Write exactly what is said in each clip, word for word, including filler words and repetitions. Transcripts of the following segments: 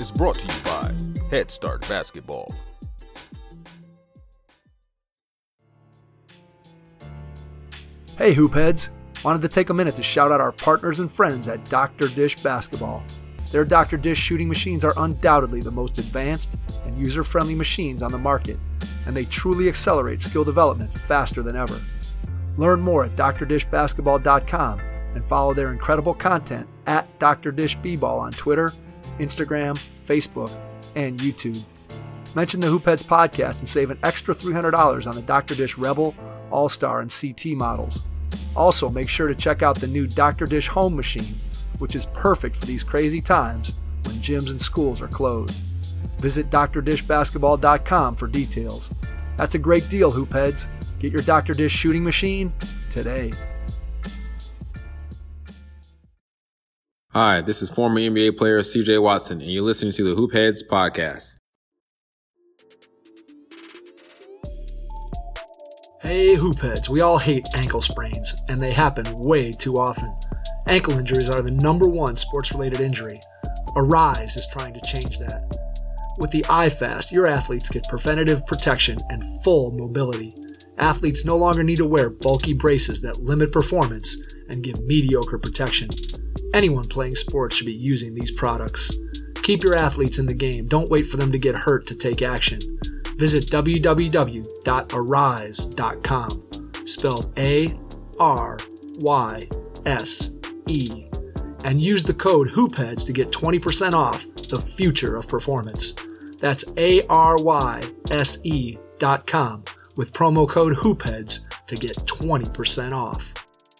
is brought to you by Head Start Basketball. Hey Hoopheads! Wanted to take a minute to shout out our partners and friends at Doctor Dish Basketball. Their Doctor Dish shooting machines are undoubtedly the most advanced and user-friendly machines on the market, and they truly accelerate skill development faster than ever. Learn more at D R dish basketball dot com and follow their incredible content at D R Dish B Ball on Twitter, Instagram, Facebook, and YouTube. Mention the Hoopheads podcast and save an extra three hundred dollars on the Doctor Dish Rebel, All-Star, and C T models. Also, make sure to check out the new Doctor Dish Home Machine, which is perfect for these crazy times when gyms and schools are closed. Visit D R dish basketball dot com for details. That's a great deal, Hoopheads. Get your Doctor Dish shooting machine today. Hi, this is former N B A player C J Watson, and you're listening to the Hoopheads podcast. Hey Hoopheads, we all hate ankle sprains, and they happen way too often. Ankle injuries are the number one sports-related injury. Arise is trying to change that. With the iFast, your athletes get preventative protection and full mobility. Athletes no longer need to wear bulky braces that limit performance and give mediocre protection. Anyone playing sports should be using these products. Keep your athletes in the game. Don't wait for them to get hurt to take action. Visit w w w dot arise dot com, spelled A R Y S E, and use the code HOOPHEADS to get twenty percent off the future of performance. That's A R Y S E dot com with promo code HOOPHEADS to get twenty percent off.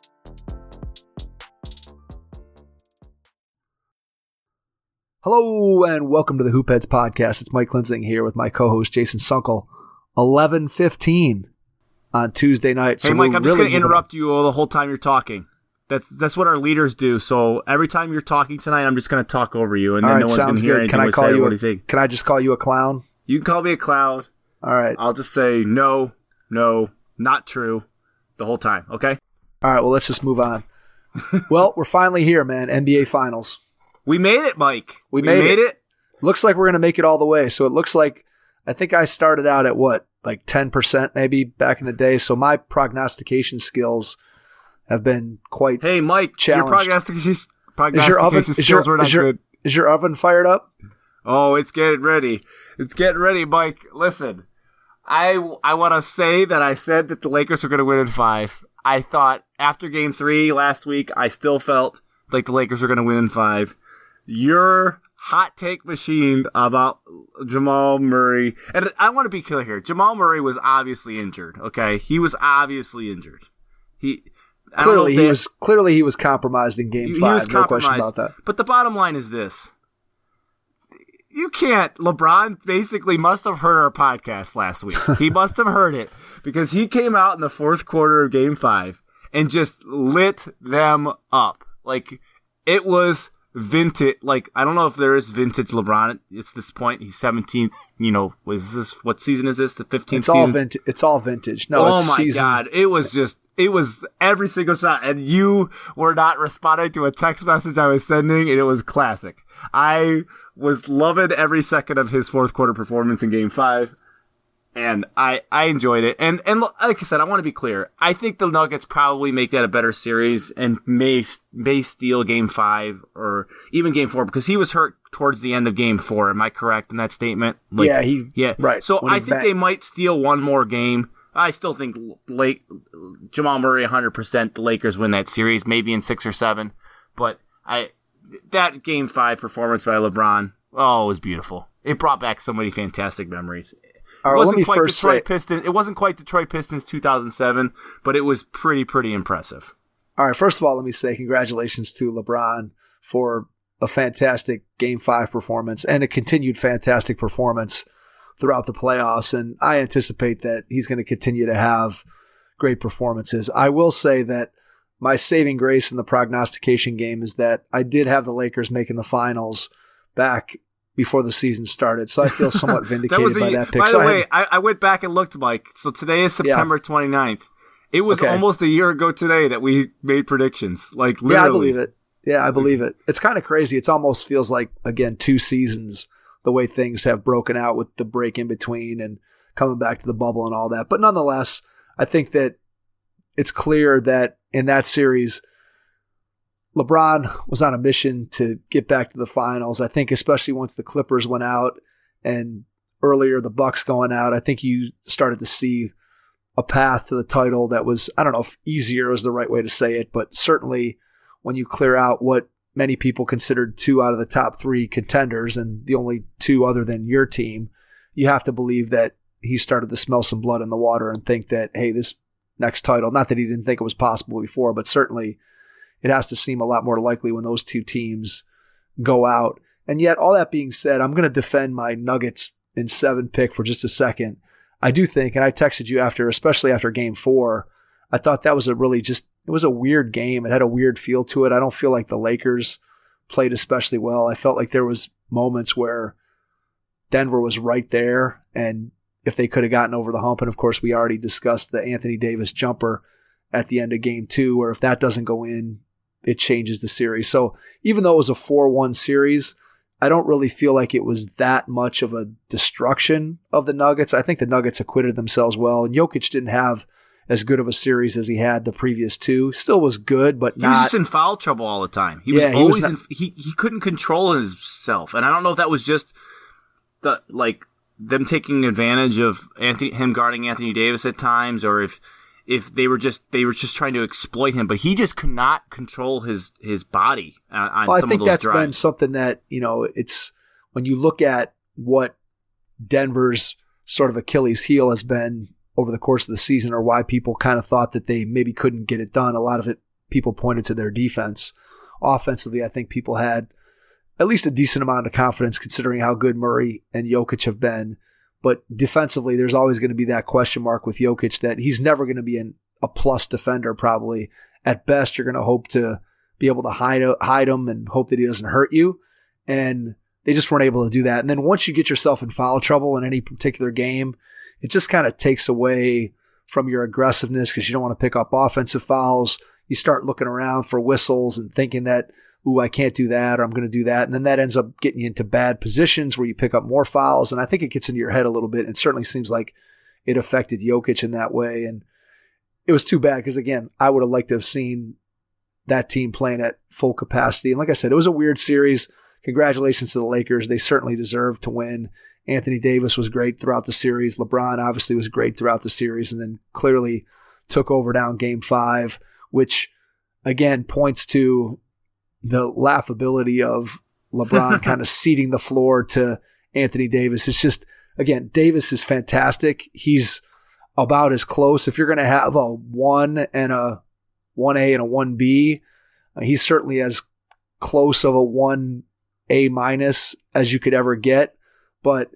Hello and welcome to the Hoopheads podcast. It's Mike Linsing here with my co-host Jason Sunkel. eleven fifteen on Tuesday night. So hey Mike, I'm really just going to interrupt you the whole time you're talking. That's that's what our leaders do. So every time you're talking tonight, I'm just going to talk over you, and then right, no one's going to hear anything. Can I call say, you? What A, do you think? Can I just call you a clown? You can call me a clown. All right. I'll just say no, no, not true, the whole time. Okay. All right. Well, let's just move on. Well, we're finally here, man. N B A Finals. We made it, Mike. We, we made, made it. it. Looks like we're going to make it all the way. So it looks like, I think I started out at what, like ten percent maybe back in the day. So my prognostication skills have been quite Hey, Mike, challenged. your prognostication, prognostication is your oven, skills is your, were not is your, good. Is your oven fired up? Oh, it's getting ready. It's getting ready, Mike. Listen, I, I want to say that I said that the Lakers are going to win in five. I thought after game three last week, I still felt like the Lakers are going to win in five. Your hot take machine about Jamal Murray, and I want to be clear here. Jamal Murray was obviously injured. Okay, he was obviously injured. He I clearly they, he was clearly he was compromised in Game he, Five. He was no question about that. But the bottom line is this: you can't. LeBron basically must have heard our podcast last week. He must have heard it because he came out in the fourth quarter of Game Five and just lit them up. Like it was. Vintage, like, I don't know if there is vintage LeBron at this point. He's seventeenth, you know, was this, what season is this? The fifteenth it's season? All vintage. It's all vintage. No, oh it's my season. God. It was just, it was every single shot. And you were not responding to a text message I was sending, and it was classic. I was loving every second of his fourth quarter performance in Game Five. And I, I enjoyed it. And and like I said, I want to be clear. I think the Nuggets probably make that a better series and may may steal Game Five or even Game Four because he was hurt towards the end of Game Four. Am I correct in that statement? Like, yeah, he yeah. Right. So I think back. they might steal one more game. I still think Lake Jamal Murray one hundred percent. The Lakers win that series, maybe in six or seven. But I that Game Five performance by LeBron, oh, it was beautiful. It brought back so many fantastic memories. All right, it wasn't let me quite first Detroit say, Pistons. It wasn't quite Detroit Pistons two thousand seven, but it was pretty, pretty impressive. All right, first of all, let me say congratulations to LeBron for a fantastic Game Five performance and a continued fantastic performance throughout the playoffs. And I anticipate that he's going to continue to have great performances. I will say that my saving grace in the prognostication game is that I did have the Lakers making the finals back before the season started, so I feel somewhat vindicated that was a, by that pick. By so the I way, had, I, I went back and looked, Mike. So today is September yeah. twenty-ninth. It was okay. almost a year ago today that we made predictions. Like literally. Yeah, I believe it. Yeah, I believe it. It's kind of crazy. It almost feels like, again, two seasons the way things have broken out with the break in between and coming back to the bubble and all that. But nonetheless, I think that it's clear that in that series, LeBron was on a mission to get back to the finals. I think especially once the Clippers went out and earlier the Bucks going out, I think you started to see a path to the title that was, I don't know if easier is the right way to say it, but certainly when you clear out what many people considered two out of the top three contenders and the only two other than your team, you have to believe that he started to smell some blood in the water and think that, hey, this next title, not that he didn't think it was possible before, but certainly it has to seem a lot more likely when those two teams go out. And yet, all that being said, I'm going to defend my Nuggets in seven pick for just a second. I do think, and I texted you after, especially after game four, I thought that was a really just, it was a weird game. It had a weird feel to it. I don't feel like the Lakers played especially well. I felt like there was moments where Denver was right there, and if they could have gotten over the hump, and of course we already discussed the Anthony Davis jumper at the end of game two, where if that doesn't go in, it changes the series. So even though it was a four one series, I don't really feel like it was that much of a destruction of the Nuggets. I think the Nuggets acquitted themselves well, and Jokic didn't have as good of a series as he had the previous two. Still was good, but not. He was just in foul trouble all the time. He was Yeah, he always was not- in, he he couldn't control himself, and I don't know if that was just the like them taking advantage of Anthony, him guarding Anthony Davis at times, or if if they were just they were just trying to exploit him. But he just could not control his his body on, on Well, I some think of those that's drives. been something that, you know, it's when you look at what Denver's sort of Achilles heel has been over the course of the season, or why people kind of thought that they maybe couldn't get it done. A lot of it, people pointed to their defense. Offensively, I think people had at least a decent amount of confidence considering how good Murray and Jokic have been. But defensively, there's always going to be that question mark with Jokic that he's never going to be an, a plus defender probably. At best, you're going to hope to be able to hide, hide him and hope that he doesn't hurt you. And they just weren't able to do that. And then once you get yourself in foul trouble in any particular game, it just kind of takes away from your aggressiveness because you don't want to pick up offensive fouls. You start looking around for whistles and thinking that, ooh, I can't do that, or I'm going to do that. And then that ends up getting you into bad positions where you pick up more fouls. And I think it gets into your head a little bit. It certainly seems like it affected Jokic in that way. And it was too bad because, again, I would have liked to have seen that team playing at full capacity. And like I said, it was a weird series. Congratulations to the Lakers. They certainly deserved to win. Anthony Davis was great throughout the series. LeBron obviously was great throughout the series, and then clearly took over down game five, which again points to the laughability of LeBron kind of ceding the floor to Anthony Davis. It's just, again, Davis is fantastic. He's about as close. If you're going to have a one and a one A and a one B, he's certainly as close of a one A minus as you could ever get. But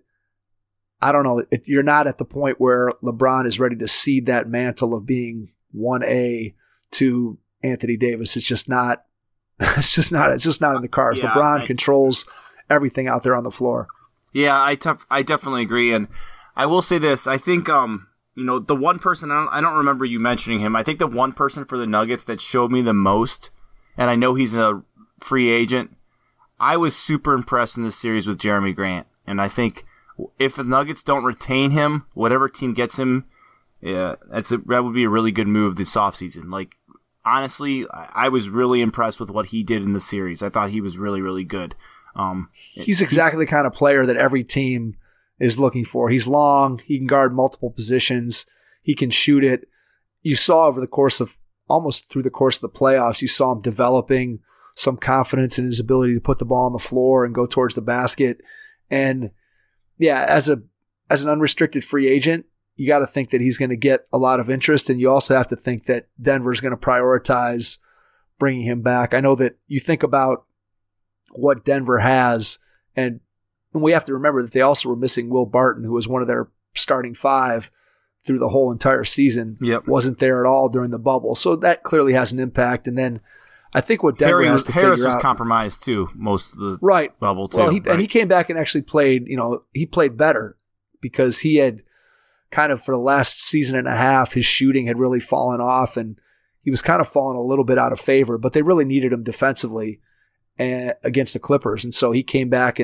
I don't know. It, you're not at the point where LeBron is ready to cede that mantle of being one A to Anthony Davis. It's just not. It's just not. It's just not in the cards. Yeah, LeBron I, controls everything out there on the floor. Yeah, I tef- I definitely agree, and I will say this. I think um you know the one person I don't, I don't remember you mentioning him. I think the one person for the Nuggets that showed me the most, and I know he's a free agent. I was super impressed in this series with Jeremy Grant. And I think if the Nuggets don't retain him, whatever team gets him, yeah, that's a, that would be a really good move this offseason. Like, honestly, I, I was really impressed with what he did in the series. I thought he was really, really good. Um, He's exactly the kind of player that every team is looking for. He's long. He can guard multiple positions. He can shoot it. You saw over the course of, almost through the course of the playoffs, you saw him developing some confidence in his ability to put the ball on the floor and go towards the basket. And yeah, as a as an unrestricted free agent, you got to think that he's going to get a lot of interest, and you also have to think that Denver's going to prioritize bringing him back. I know that you think about what Denver has, and we have to remember that they also were missing Will Barton, who was one of their starting five through the whole entire season. Yep. Wasn't there at all during the bubble, so that clearly has an impact. And then I think what Denver Harry has was, to Harris figure was out, compromised too most of the right bubble too. Well, he, right? and he came back and actually played. You know, he played better because he had kind of for the last season and a half, his shooting had really fallen off, and he was kind of falling a little bit out of favor. But they really needed him defensively and against the Clippers, and so he came back and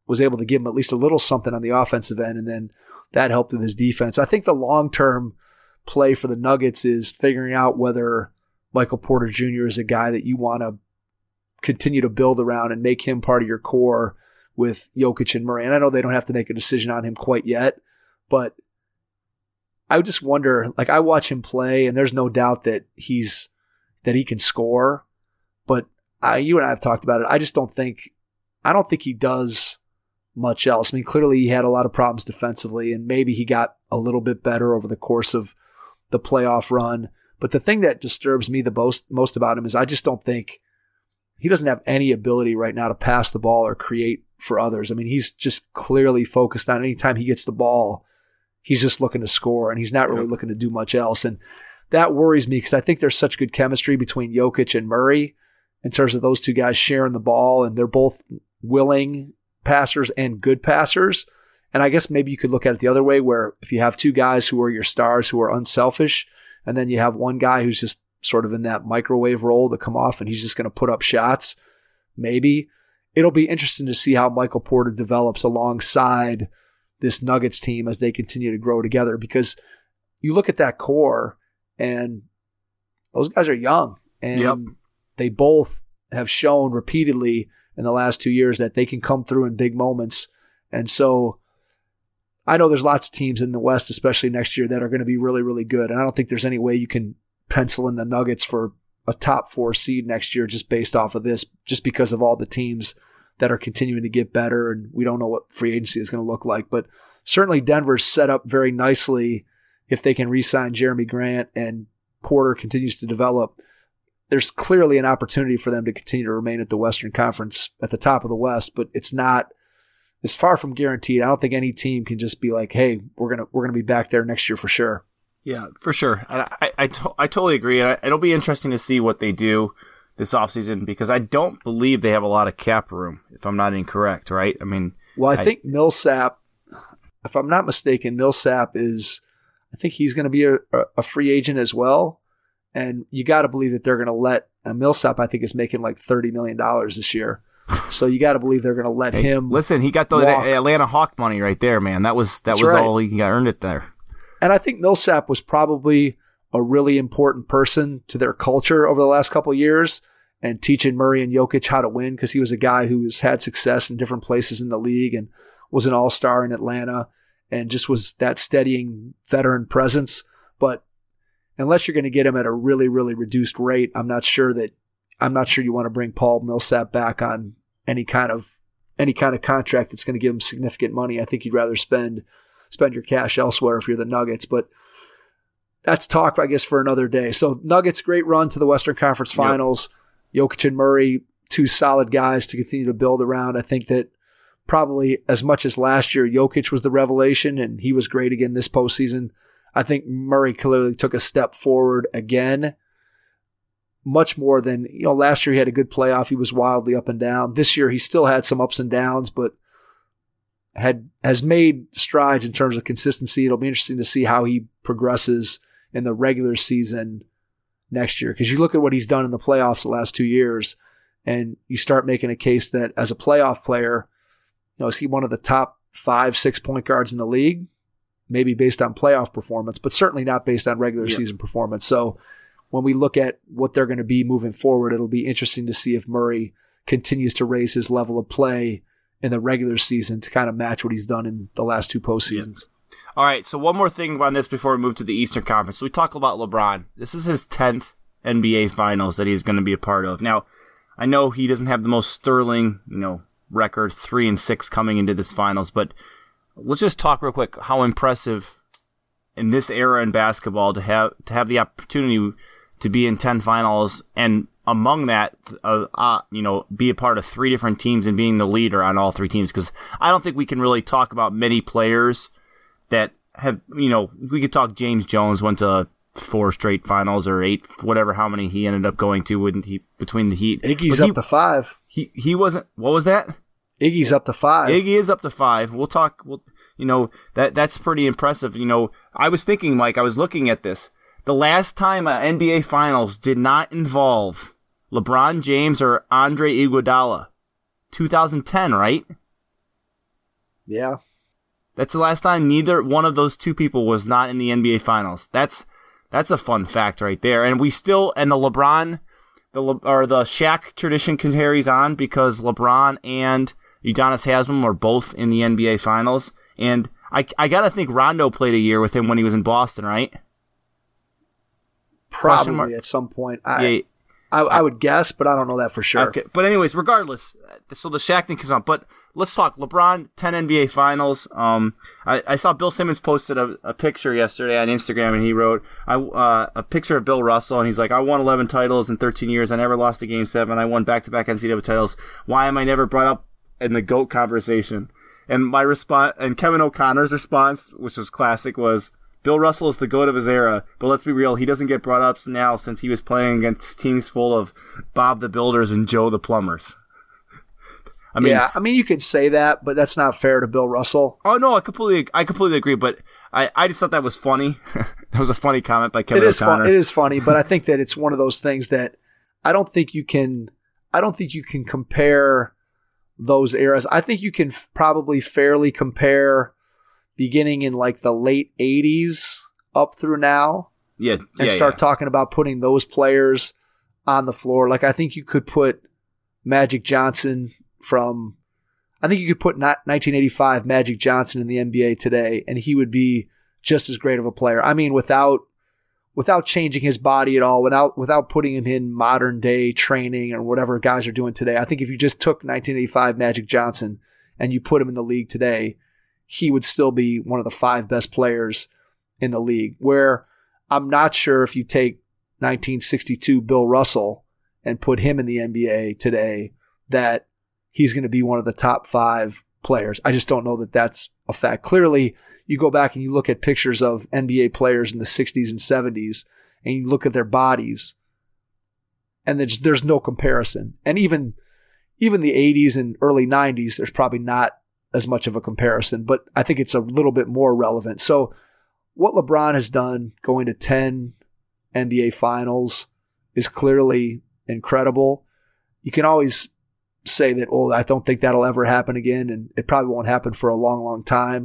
was able to give him at least a little something on the offensive end, and then that helped with his defense. I think the long-term play for the Nuggets is figuring out whether Michael Porter Junior is a guy that you want to continue to build around and make him part of your core with Jokic and Murray. And I know they don't have to make a decision on him quite yet, but I just wonder, like I watch him play and there's no doubt that he's, that he can score, but I, you and I have talked about it. I just don't think, I don't think he does much else. I mean, clearly he had a lot of problems defensively and maybe he got a little bit better over the course of the playoff run. But the thing that disturbs me the most, most about him is I just don't think he doesn't have any ability right now to pass the ball or create for others. I mean, he's just clearly focused on anytime he gets the ball, he's just looking to score and he's not really looking to do much else. And that worries me because I think there's such good chemistry between Jokic and Murray in terms of those two guys sharing the ball, and they're both willing passers and good passers. And I guess maybe you could look at it the other way, where if you have two guys who are your stars who are unselfish, and then you have one guy who's just sort of in that microwave role to come off and he's just going to put up shots, maybe. It'll be interesting to see how Michael Porter develops alongside this Nuggets team as they continue to grow together, because you look at that core and those guys are young, and yep. they both have shown repeatedly in the last two years that they can come through in big moments. And so I know there's lots of teams in the West, especially next year, that are going to be really, really good. And I don't think there's any way you can pencil in the Nuggets for a top four seed next year just based off of this, just because of all the teams that are continuing to get better, and we don't know what free agency is going to look like. But certainly Denver's set up very nicely if they can re-sign Jeremy Grant and Porter continues to develop. There's clearly an opportunity for them to continue to remain at the Western Conference at the top of the West, but it's not, it's far from guaranteed. I don't think any team can just be like, hey, we're going to, we're going to be back there next year for sure. Yeah, for sure. And I, I, to- I totally agree. And I, it'll be interesting to see what they do this offseason, because I don't believe they have a lot of cap room, if I'm not incorrect, right? I mean, well, I, I think Millsap, if I'm not mistaken, Millsap is, I think he's going to be a, a free agent as well. And you got to believe that they're going to let, uh, Millsap, I think, is making like thirty million dollars this year. So you got to believe they're going to let hey, him. Listen, he got the walk. Atlanta Hawk money right there, man. That was, that That's was right. all he got earned it there. And I think Millsap was probably a really important person to their culture over the last couple of years, and teaching Murray and Jokic how to win, because he was a guy who's had success in different places in the league and was an all-star in Atlanta and just was that steadying veteran presence. But unless you're going to get him at a really, really reduced rate, I'm not sure that I'm not sure you want to bring Paul Millsap back on any kind of any kind of contract that's going to give him significant money. I think you'd rather spend spend your cash elsewhere if you're the Nuggets. But that's talk, I guess, for another day. So Nuggets, great run to the Western Conference Finals. Yep. Jokic and Murray, two solid guys to continue to build around. I think that probably as much as last year, Jokic was the revelation, and he was great again this postseason. I think Murray clearly took a step forward again, much more than, you know, last year he had a good playoff. He was wildly up and down. This year he still had some ups and downs, but had has made strides in terms of consistency. It'll be interesting to see how he progresses in the regular season next year, because you look at what he's done in the playoffs the last two years and you start making a case that as a playoff player, you know, is he one of the top five, six point guards in the league? Maybe based on playoff performance, but certainly not based on regular yeah. season performance. So when we look at what they're going to be moving forward, it'll be interesting to see if Murray continues to raise his level of play in the regular season to kind of match what he's done in the last two postseasons. Yeah. All right, so one more thing on this before we move to the Eastern Conference. So we talk about LeBron. This is his tenth N B A Finals that he's going to be a part of. Now, I know he doesn't have the most sterling, you know, record, three and six coming into this Finals, but let's just talk real quick how impressive in this era in basketball to have to have the opportunity to be in ten Finals, and among that, uh, uh, you know, be a part of three different teams and being the leader on all three teams. Because I don't think we can really talk about many players that have, you know, we could talk James Jones went to four straight Finals or eight, whatever, how many he ended up going to when he between the Heat. Iggy's he, up to five. He he wasn't. What was that? Iggy's up to five. Iggy is up to five. We'll talk. We'll, you know, that that's pretty impressive. You know, I was thinking, Mike, I was looking at this. The last time an N B A Finals did not involve LeBron James or Andre Iguodala, two thousand ten, right? Yeah. That's the last time neither one of those two people was not in the N B A Finals. That's that's a fun fact right there. And we still and the LeBron the Le, or the Shaq tradition carries on because LeBron and Udonis Haslem are both in the N B A Finals. And I I gotta think Rondo played a year with him when he was in Boston, right? Probably at some point. I, yeah. I I would guess, but I don't know that for sure. Okay, but anyways, regardless, so the Shaq thing comes on. But let's talk LeBron, ten N B A Finals. Um, I, I saw Bill Simmons posted a, a picture yesterday on Instagram, and he wrote I uh, a picture of Bill Russell, and he's like, I won eleven titles in thirteen years. I never lost a game seven. I won back-to-back N C double A titles. Why am I never brought up in the GOAT conversation? And my response, and Kevin O'Connor's response, which was classic, was, Bill Russell is the GOAT of his era, but let's be real, he doesn't get brought up now since he was playing against teams full of Bob the Builders and Joe the Plumbers. I mean, yeah, I mean, you could say that, but that's not fair to Bill Russell. Oh no, I completely, I completely agree. But I, I just thought that was funny. That was a funny comment by Kevin it is O'Connor. Fun, it is funny, but I think that it's one of those things that I don't think you can. I don't think you can compare those eras. I think you can f- probably fairly compare beginning in like the late eighties up through now. Yeah, and yeah, start yeah. talking about putting those players on the floor. Like I think you could put Magic Johnson from, I think you could put nineteen eighty-five Magic Johnson in the N B A today, and he would be just as great of a player. I mean, without without changing his body at all, without without putting him in modern day training or whatever guys are doing today. I think if you just took nineteen eighty-five Magic Johnson and you put him in the league today, he would still be one of the five best players in the league. Where I'm not sure if you take nineteen sixty-two Bill Russell and put him in the N B A today, that he's going to be one of the top five players. I just don't know that that's a fact. Clearly, you go back and you look at pictures of N B A players in the sixties and seventies, and you look at their bodies, and there's, there's no comparison. And even even the eighties and early nineties, there's probably not as much of a comparison, but I think it's a little bit more relevant. So what LeBron has done, going to ten N B A finals, is clearly incredible. You can always say that, oh, I don't think that'll ever happen again, and it probably won't happen for a long, long time.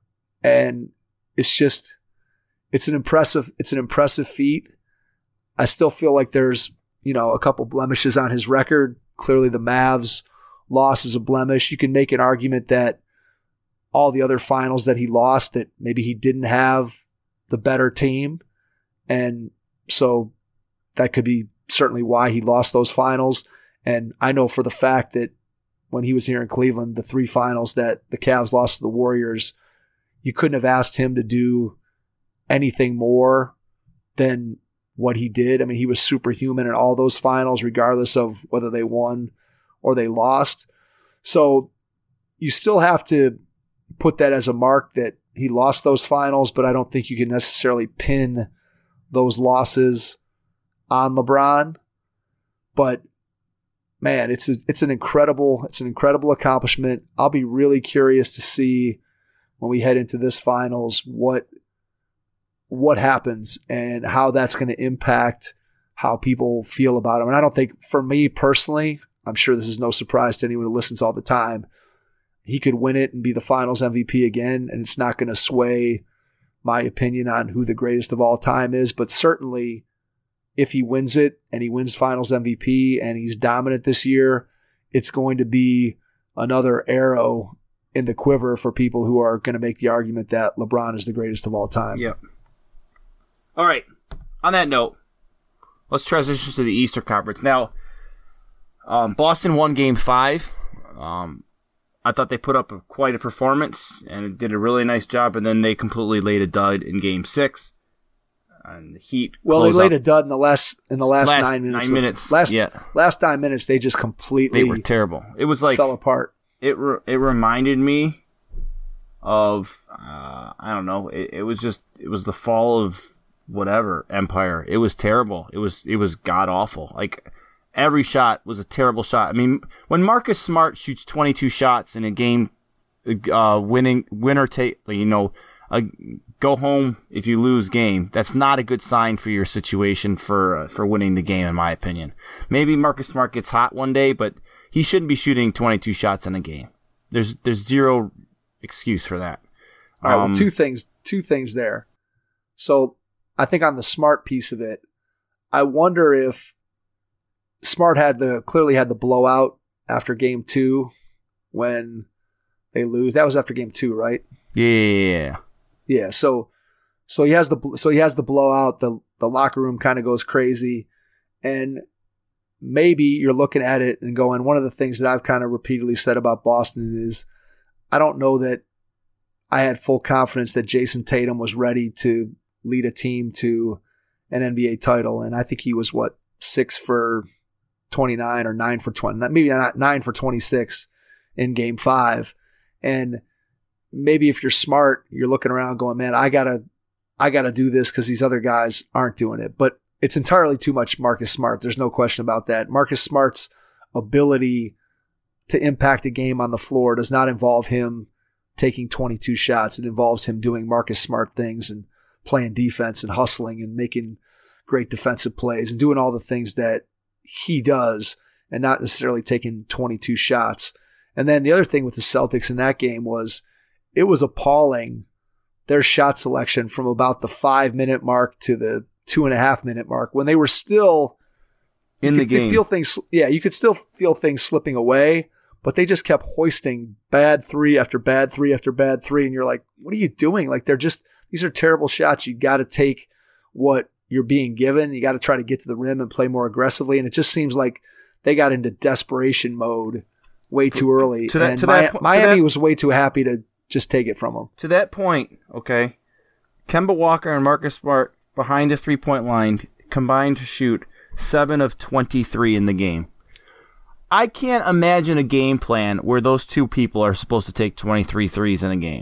And it's just, it's an impressive, it's an impressive feat. I still feel like there's, you know, a couple blemishes on his record. Clearly the Mavs loss is a blemish. You can make an argument that all the other finals that he lost, that maybe he didn't have the better team. And so that could be certainly why he lost those finals. And I know for the fact that when he was here in Cleveland, the three finals that the Cavs lost to the Warriors, you couldn't have asked him to do anything more than what he did. I mean, he was superhuman in all those finals, regardless of whether they won or they lost. So you still have to put that as a mark that he lost those finals, but I don't think you can necessarily pin those losses on LeBron. But man, it's a, it's an incredible it's an incredible accomplishment. I'll be really curious to see when we head into this finals what what happens and how that's going to impact how people feel about him. And I don't think, for me personally, I'm sure this is no surprise to anyone who listens all the time, he could win it and be the finals M V P again, and it's not going to sway my opinion on who the greatest of all time is. But certainly, if he wins it and he wins finals M V P and he's dominant this year, it's going to be another arrow in the quiver for people who are going to make the argument that LeBron is the greatest of all time. Yep. All right. On that note, let's transition to the Eastern Conference. Now, um, Boston won Game Five. Um, I thought they put up a, quite a performance and did a really nice job, and then they completely laid a dud in Game Six. And the Heat. Well, they laid out. a dud in the last in the last, last nine minutes. Nine minutes. Last yeah. last nine minutes, they just completely they were terrible. It was like fell apart. It re- it reminded me of uh, I don't know. It, it was just it was the fall of whatever empire. It was terrible. It was it was god awful. Like every shot was a terrible shot. I mean, when Marcus Smart shoots twenty-two shots in a game, uh, winning winner take, you know, a go home if you lose game. That's not a good sign for your situation for uh, for winning the game, in my opinion. Maybe Marcus Smart gets hot one day, but he shouldn't be shooting twenty-two shots in a game. There's there's zero excuse for that. All right, Um, well, two things, two things there. So I think on the Smart piece of it, I wonder if Smart had the clearly had the blowout after game two when they lose. That was after game two, right? Yeah. Yeah. So so he has the so he has the blowout. The the locker room kind of goes crazy, and maybe you're looking at it and going, one of the things that I've kind of repeatedly said about Boston is I don't know that I had full confidence that Jason Tatum was ready to lead a team to an N B A title. And I think he was, what, six for twenty-nine or nine for twenty, maybe not nine for twenty-six in game five. And maybe if you're Smart, you're looking around going, man, I gotta, I gotta do this because these other guys aren't doing it. But it's entirely too much Marcus Smart. There's no question about that. Marcus Smart's ability to impact a game on the floor does not involve him taking twenty-two shots. It involves him doing Marcus Smart things and playing defense and hustling and making great defensive plays and doing all the things that he does and not necessarily taking twenty-two shots. And then the other thing with the Celtics in that game was it was appalling, their shot selection from about the five-minute mark to the two-and-a-half-minute mark when they were still in the game. Feel things, yeah, you could still feel things slipping away, but they just kept hoisting bad three after bad three after bad three, and you're like, what are you doing? Like, they're just, these are terrible shots. You got to take what you're being given. You got to try to get to the rim and play more aggressively, and it just seems like they got into desperation mode way too early. To that, and to Mi- that, to Miami that, was way too happy to just take it from them. To that point, okay, Kemba Walker and Marcus Smart behind the three-point line combined to shoot seven of twenty-three in the game. I can't imagine a game plan where those two people are supposed to take twenty-three threes in a game.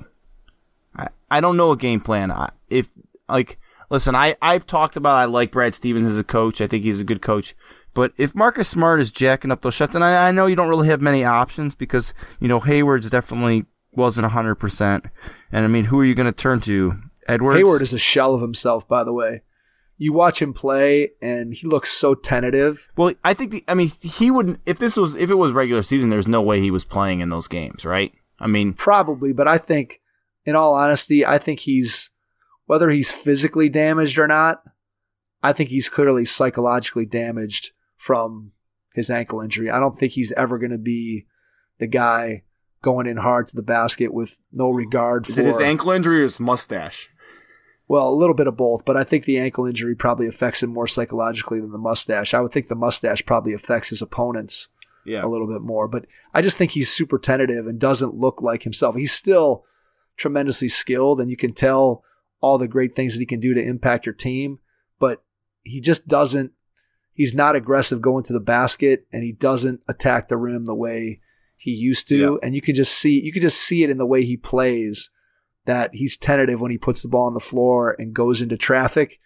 I, I don't know a game plan. I, if like, listen, I, I've talked about I like Brad Stevens as a coach. I think he's a good coach. But if Marcus Smart is jacking up those shots, and I, I know you don't really have many options because, you know, Hayward's definitely wasn't one hundred percent. And, I mean, who are you going to turn to? Edwards? Hayward is a shell of himself, by the way. You watch him play, and he looks so tentative. Well, I think the, I mean, he wouldn't, if this was, if it was regular season, there's no way he was playing in those games, right? I mean, probably, but I think, in all honesty, I think he's, whether he's physically damaged or not, I think he's clearly psychologically damaged from his ankle injury. I don't think he's ever going to be the guy going in hard to the basket with no regard for. Is it his ankle injury or his mustache? Well, a little bit of both, but I think the ankle injury probably affects him more psychologically than the mustache. I would think the mustache probably affects his opponents yeah. a little bit more, but I just think he's super tentative and doesn't look like himself. He's still tremendously skilled, and you can tell all the great things that he can do to impact your team, but he just doesn't, he's not aggressive going to the basket, and he doesn't attack the rim the way he used to, yeah. and you can just see, you can just see it in the way he plays, that he's tentative when he puts the ball on the floor and goes into traffic.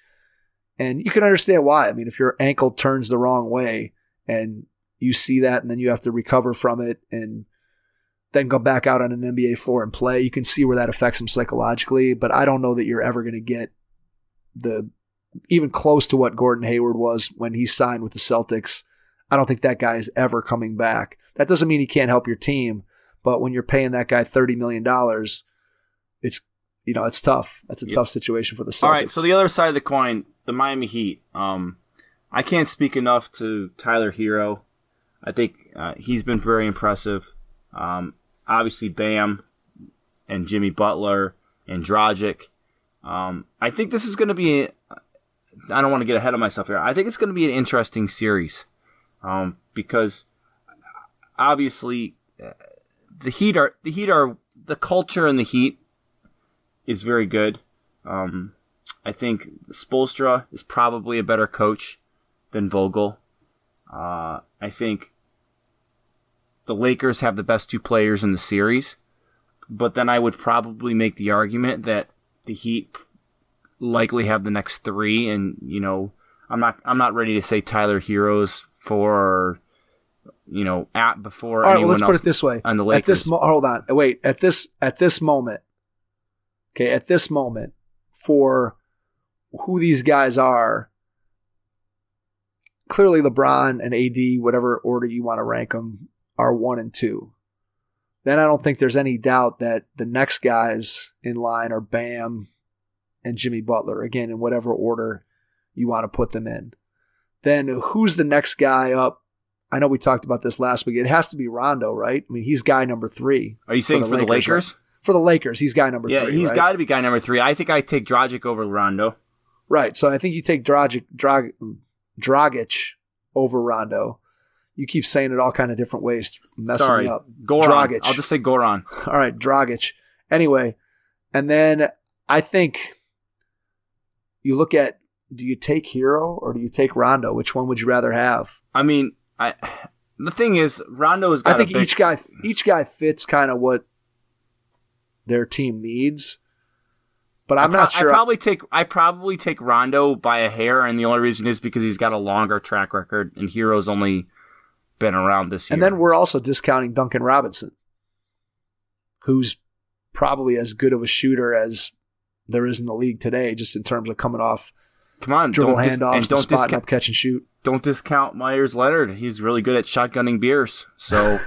And you can understand why. I mean, if your ankle turns the wrong way and you see that and then you have to recover from it and then go back out on an N B A floor and play, you can see where that affects him psychologically. But I don't know that you're ever going to get the even close to what Gordon Hayward was when he signed with the Celtics. I don't think that guy is ever coming back. That doesn't mean he can't help your team, but when you're paying that guy thirty million dollars, it's, you know, it's tough. That's a yep. tough situation for the Celtics. All right, so the other side of the coin, the Miami Heat. Um, I can't speak enough to Tyler Hero. I think uh, he's been very impressive. Um, obviously, Bam and Jimmy Butler and Dragic. Um, I think this is going to be, a, I don't want to get ahead of myself here. I think it's going to be an interesting series um, because obviously uh, the Heat are, the Heat are, the culture in the Heat is very good. Um, I think Spoelstra is probably a better coach than Vogel. Uh, I think the Lakers have the best two players in the series, but then I would probably make the argument that the Heat likely have the next three, and you know, I'm not I'm not ready to say Tyler Hero's for, you know, at before All right, anyone well, let's else put it this way. On the Lakers. At this mo- hold on, wait. At this at this moment. Okay, at this moment, for who these guys are, clearly LeBron and A D, whatever order you want to rank them, are one and two. then I don't think there's any doubt that the next guys in line are Bam and Jimmy Butler, again, in whatever order you want to put them in. Then who's the next guy up? I know we talked about this last week. It has to be Rondo, right? I mean, he's guy number three. Are you saying for the Lakers? For the Lakers, right? For the Lakers he's guy number yeah, three. Yeah, he's right? got to be guy number three. I think I take Dragic over Rondo. Right. So I think you take Dragic, Drag, Dragic over Rondo. You keep saying it all kind of different ways, messing Sorry. me up. Goran. Dragic. I'll just say Goran. All right, Dragic. Anyway, and then I think you look at, do you take Hero or do you take Rondo? Which one would you rather have? I mean, I the thing is, Rondo has got I think a big, each guy each guy fits kind of what their team needs. But I'm pro- not sure. I probably take I probably take Rondo by a hair, and the only reason is because he's got a longer track record, and Hero's only been around this year. And then we're also discounting Duncan Robinson, who's probably as good of a shooter as there is in the league today, just in terms of coming off Come on, dribble don't dis- handoffs, and don't spotting discount, up, catch and shoot. Don't discount Myers Leonard. He's really good at shotgunning beers. So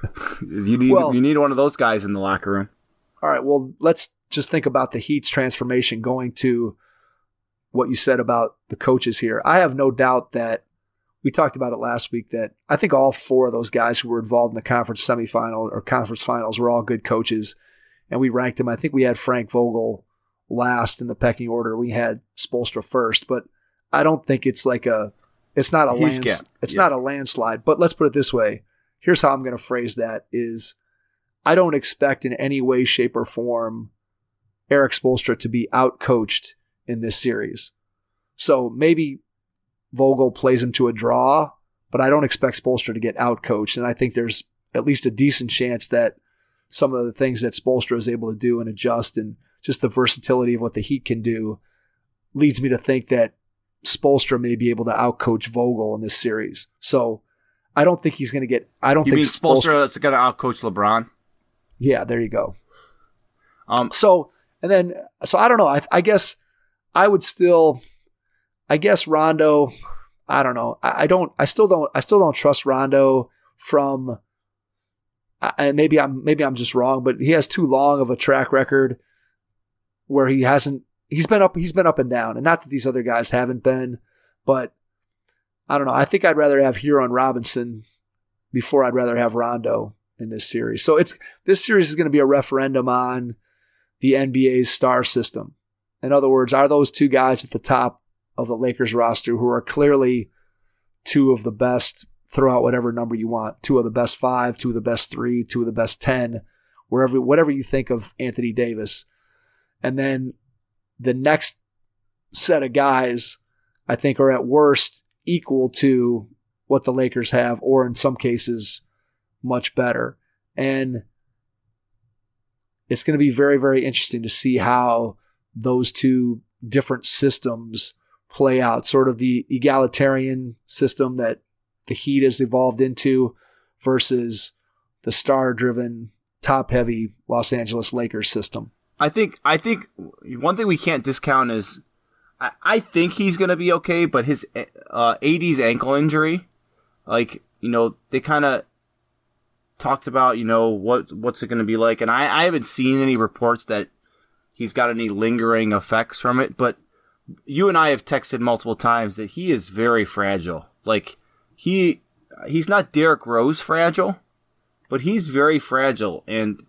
you need Well, you need one of those guys in the locker room. All right, well, let's just think about the Heat's transformation going to what you said about the coaches here. I have no doubt that we talked about it last week that I think all four of those guys who were involved in the conference semifinal or conference finals were all good coaches, and we ranked them. I think we had Frank Vogel last in the pecking order. We had Spoelstra first, but I don't think it's like a it's not a Huge lands, gap. it's Yeah. not a landslide. But let's put it this way. Here's how I'm going to phrase that is I don't expect in any way, shape, or form Eric Spoelstra to be outcoached in this series. So maybe Vogel plays him to a draw, but I don't expect Spoelstra to get outcoached. And I think there's at least a decent chance that some of the things that Spoelstra is able to do and adjust and just the versatility of what the Heat can do leads me to think that Spoelstra may be able to outcoach Vogel in this series. So I don't think he's going to get. I don't You think mean Spoelstra is going to outcoach LeBron? Yeah, there you go. Um, So and then so I don't know. I I guess I would still. I guess Rondo. I don't know. I, I don't. I still don't. I still don't trust Rondo from. And maybe I'm maybe I'm just wrong, but he has too long of a track record where he hasn't. He's been up. He's been up and down, and not that these other guys haven't been, but I don't know. I think I'd rather have Hero and Robinson before I'd rather have Rondo in this series. So it's this series is going to be a referendum on the N B A's star system. In other words, are those two guys at the top of the Lakers roster who are clearly two of the best, throw out whatever number you want, two of the best five, two of the best three, two of the best ten, wherever whatever you think of Anthony Davis. And then the next set of guys, I think, are at worst equal to what the Lakers have, or in some cases, much better. And it's going to be very, very interesting to see how those two different systems play out. Sort of the egalitarian system that the Heat has evolved into versus the star-driven, top-heavy Los Angeles Lakers system. I think I think one thing we can't discount is I, I think he's going to be okay, but his uh, A D's ankle injury, like, you know, they kind of talked about, you know, what what's it going to be like, and I, I haven't seen any reports that he's got any lingering effects from it, but you and I have texted multiple times that he is very fragile. Like, he he's not Derrick Rose fragile, but he's very fragile. And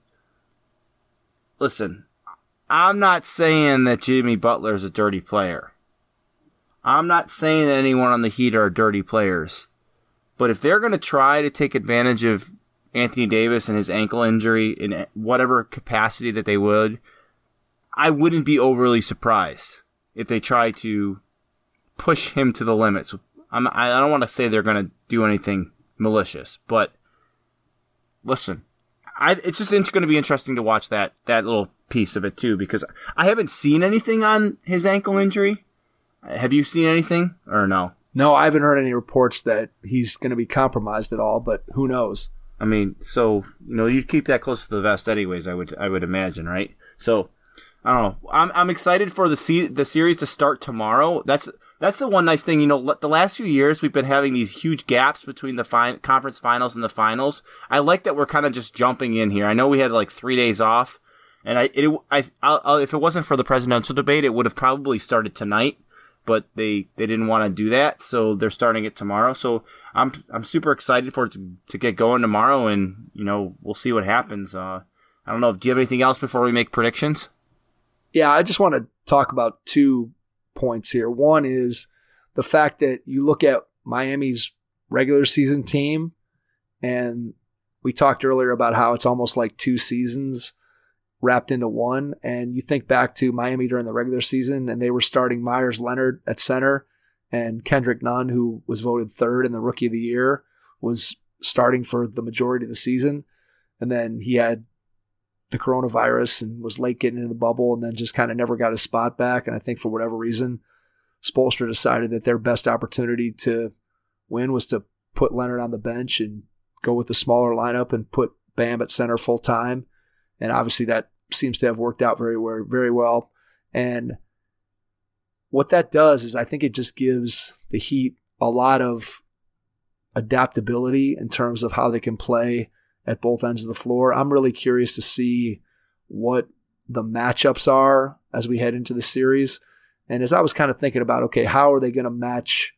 listen, I'm not saying that Jimmy Butler is a dirty player. I'm not saying that anyone on the Heat are dirty players. But if they're going to try to take advantage of Anthony Davis and his ankle injury in whatever capacity that they would, I wouldn't be overly surprised if they try to push him to the limits. I'm, I don't want to say they're going to do anything malicious, but listen, I, it's just going to be interesting to watch that that little piece of it too, because I haven't seen anything on his ankle injury. Have you seen anything or no? No, I haven't heard any reports that he's going to be compromised at all, but who knows? I mean, so, you know, you'd keep that close to the vest anyways, I would I would imagine, right? So, I don't know. I'm I'm excited for the se- the series to start tomorrow. That's That's the one nice thing, you know, the last few years we've been having these huge gaps between the fi- conference finals and the finals. I like that we're kind of just jumping in here. I know we had like three days off, and I, it, I, I'll, I'll, if it wasn't for the presidential debate, it would have probably started tonight, but they, they didn't want to do that, so they're starting it tomorrow. So I'm I'm super excited for it to, to get going tomorrow, and you know we'll see what happens. Uh, I don't know. Do you have anything else before we make predictions? Yeah, I just want to talk about two points here. One is the fact that you look at Miami's regular season team, and we talked earlier about how it's almost like two seasons wrapped into one. And you think back to Miami during the regular season, and they were starting Myers Leonard at center, and Kendrick Nunn, who was voted third in the Rookie of the Year, was starting for the majority of the season. And then he had the coronavirus and was late getting into the bubble, and then just kind of never got his spot back. And I think for whatever reason, Spoelstra decided that their best opportunity to win was to put Leonard on the bench and go with the smaller lineup and put Bam at center full time. And obviously that seems to have worked out very, very well. And what that does is I think it just gives the Heat a lot of adaptability in terms of how they can play at both ends of the floor. I'm really curious to see what the matchups are as we head into the series. And as I was kind of thinking about, okay, how are they going to match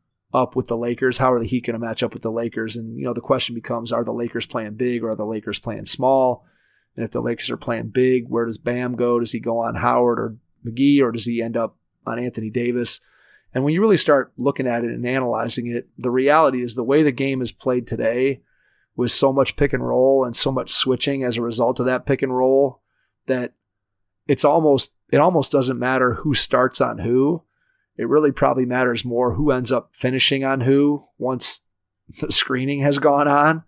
up with the Lakers? How are the Heat going to match up with the Lakers? And, you know, the question becomes, are the Lakers playing big or are the Lakers playing small? And if the Lakers are playing big, where does Bam go? Does he go on Howard or McGee, or does he end up on Anthony Davis? And when you really start looking at it and analyzing it, the reality is the way the game is played today, with so much pick and roll and so much switching as a result of that pick and roll, that it's almost it almost doesn't matter who starts on who. It really probably matters more who ends up finishing on who once the screening has gone on.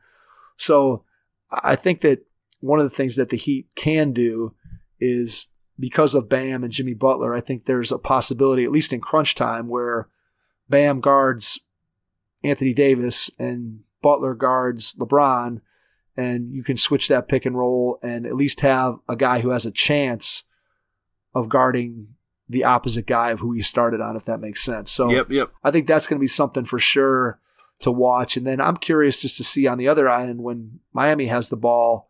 So I think that one of the things that the Heat can do is, because of Bam and Jimmy Butler, I think there's a possibility, at least in crunch time, where Bam guards Anthony Davis and Butler guards LeBron, and you can switch that pick and roll and at least have a guy who has a chance of guarding the opposite guy of who he started on, if that makes sense. So yep, yep. I think that's going to be something for sure to watch. And then I'm curious just to see on the other end, when Miami has the ball,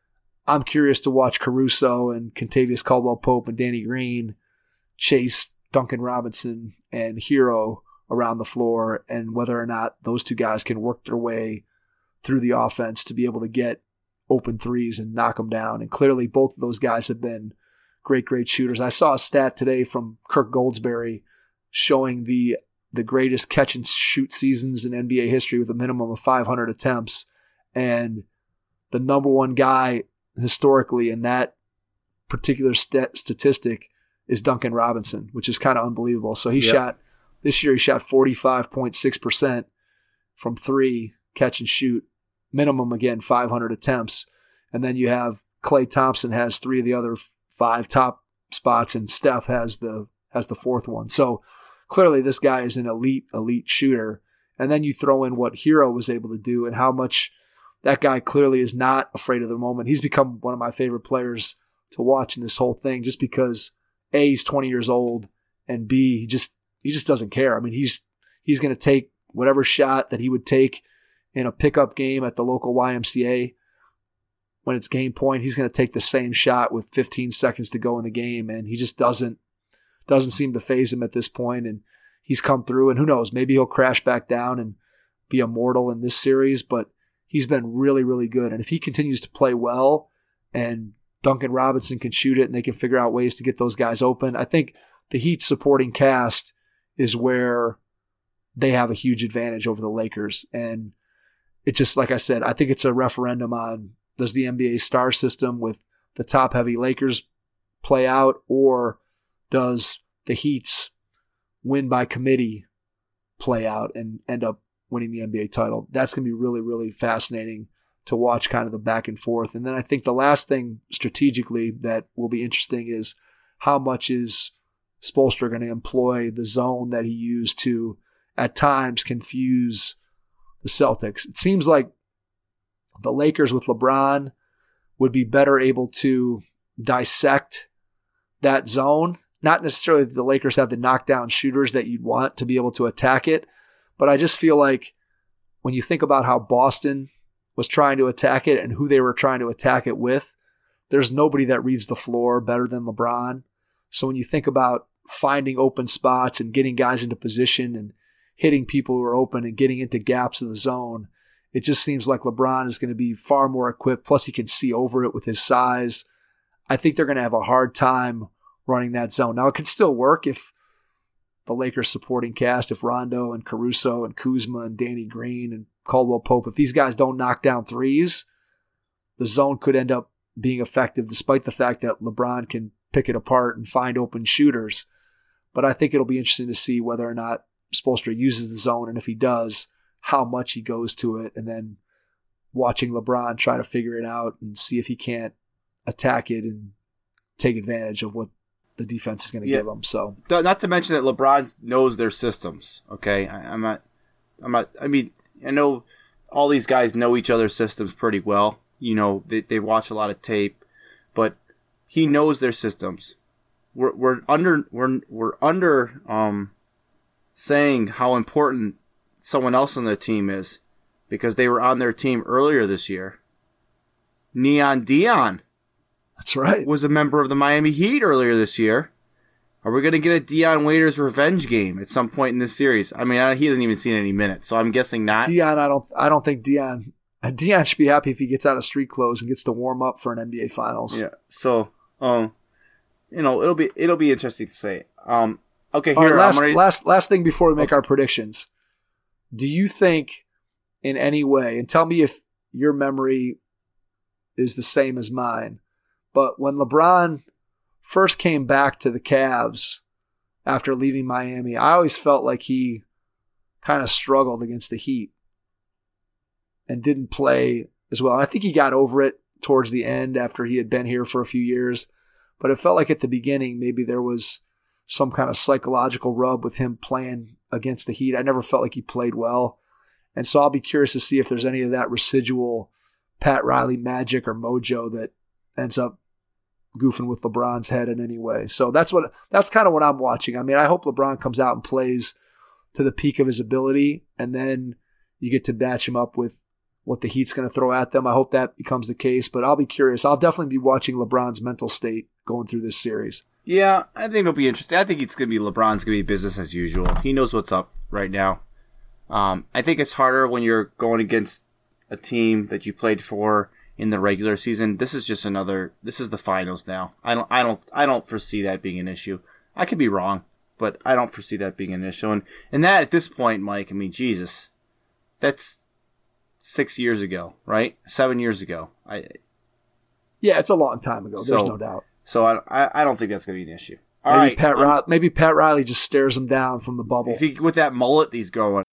I'm curious to watch Caruso and Kentavious Caldwell-Pope and Danny Green chase Duncan Robinson and Hero around the floor, and whether or not those two guys can work their way through the offense to be able to get open threes and knock them down. And clearly both of those guys have been great, great shooters. I saw a stat today from Kirk Goldsberry showing the the greatest catch and shoot seasons in N B A history with a minimum of five hundred attempts. And the number one guy historically in that particular st- statistic is Duncan Robinson, which is kind of unbelievable. So he yep. shot This year he shot forty-five point six percent from three, catch and shoot, minimum, again, five hundred attempts. And then you have Klay Thompson has three of the other five top spots, and Steph has the has the fourth one. So clearly this guy is an elite, elite shooter. And then you throw in what Hero was able to do and how much that guy clearly is not afraid of the moment. He's become one of my favorite players to watch in this whole thing, just because A, he's twenty years old, and B, he just He just doesn't care. I mean, he's he's going to take whatever shot that he would take in a pickup game at the local Y M C A when it's game point. He's going to take the same shot with fifteen seconds to go in the game, and he just doesn't doesn't seem to faze him at this point. And he's come through, and who knows, maybe he'll crash back down and be immortal in this series, but he's been really, really good. And if he continues to play well and Duncan Robinson can shoot it and they can figure out ways to get those guys open, I think the Heat supporting cast is where they have a huge advantage over the Lakers. And it just, like I said, I think it's a referendum on, does the N B A star system with the top-heavy Lakers play out, or does the Heat's win by committee play out and end up winning the N B A title? That's going to be really, really fascinating to watch, kind of the back and forth. And then I think the last thing strategically that will be interesting is how much is Spoelstra going to employ the zone that he used to, at times, confuse the Celtics. It seems like the Lakers with LeBron would be better able to dissect that zone not necessarily that the Lakers have the knockdown shooters that you'd want to be able to attack it, but I just feel like when you think about how Boston was trying to attack it and who they were trying to attack it with, there's nobody that reads the floor better than LeBron. So when you think about finding open spots and getting guys into position and hitting people who are open and getting into gaps of the zone, it just seems like LeBron is going to be far more equipped. Plus, he can see over it with his size. I think they're going to have a hard time running that zone. Now, it could still work if the Lakers supporting cast, if Rondo and Caruso and Kuzma and Danny Green and Caldwell Pope, if these guys don't knock down threes, the zone could end up being effective despite the fact that LeBron can pick it apart and find open shooters. But I think it'll be interesting to see whether or not Spoelstra uses the zone, and if he does, how much he goes to it, and then watching LeBron try to figure it out and see if he can't attack it and take advantage of what the defense is going to yeah. give him. So, not to mention that LeBron knows their systems. Okay, I, I'm not, I'm not. I mean, I know all these guys know each other's systems pretty well. You know, they they watch a lot of tape, but he knows their systems. We're we're under we're we're under um saying how important someone else on the team is because they were on their team earlier this year. Neon Dion. That's right. Was a member of the Miami Heat earlier this year. Are we going to get a Dion Waiters revenge game at some point in this series? I mean, I, he hasn't even seen any minutes, so I'm guessing not. Dion, I don't I don't think Dion Dion should be happy if he gets out of street clothes and gets to warm up for an N B A Finals. Yeah. So, um, you know, it'll be it'll be interesting to say. Um, okay, here right, last, I'm ready. last last thing before we make okay. our predictions. Do you think, in any way, and tell me if your memory is the same as mine, but when LeBron first came back to the Cavs after leaving Miami, I always felt like he kind of struggled against the Heat and didn't play as well. And I think he got over it towards the end after he had been here for a few years, but it felt like at the beginning maybe there was some kind of psychological rub with him playing against the Heat. I never felt like he played well. And so I'll be curious to see if there's any of that residual Pat Riley magic or mojo that ends up goofing with LeBron's head in any way. So that's what that's kind of what I'm watching. I mean, I hope LeBron comes out and plays to the peak of his ability, and then you get to match him up with what the Heat's going to throw at them. I hope that becomes the case, but I'll be curious. I'll definitely be watching LeBron's mental state going through this series. Yeah, I think it'll be interesting. I think it's going to be LeBron's going to be business as usual. He knows what's up right now. Um, I think it's harder when you're going against a team that you played for in the regular season. This is just another. This is the finals now. I don't. I don't. I don't foresee that being an issue. I could be wrong, but I don't foresee that being an issue. And and that at this point, Mike. I mean, Jesus, that's six years ago, right? Seven years ago. I. Yeah, it's a long time ago. There's so, no doubt. So I, I. I don't think that's going to be an issue. All maybe right, Pat. um, Riley, maybe Pat Riley just stares him down from the bubble. If he with that mullet he's going.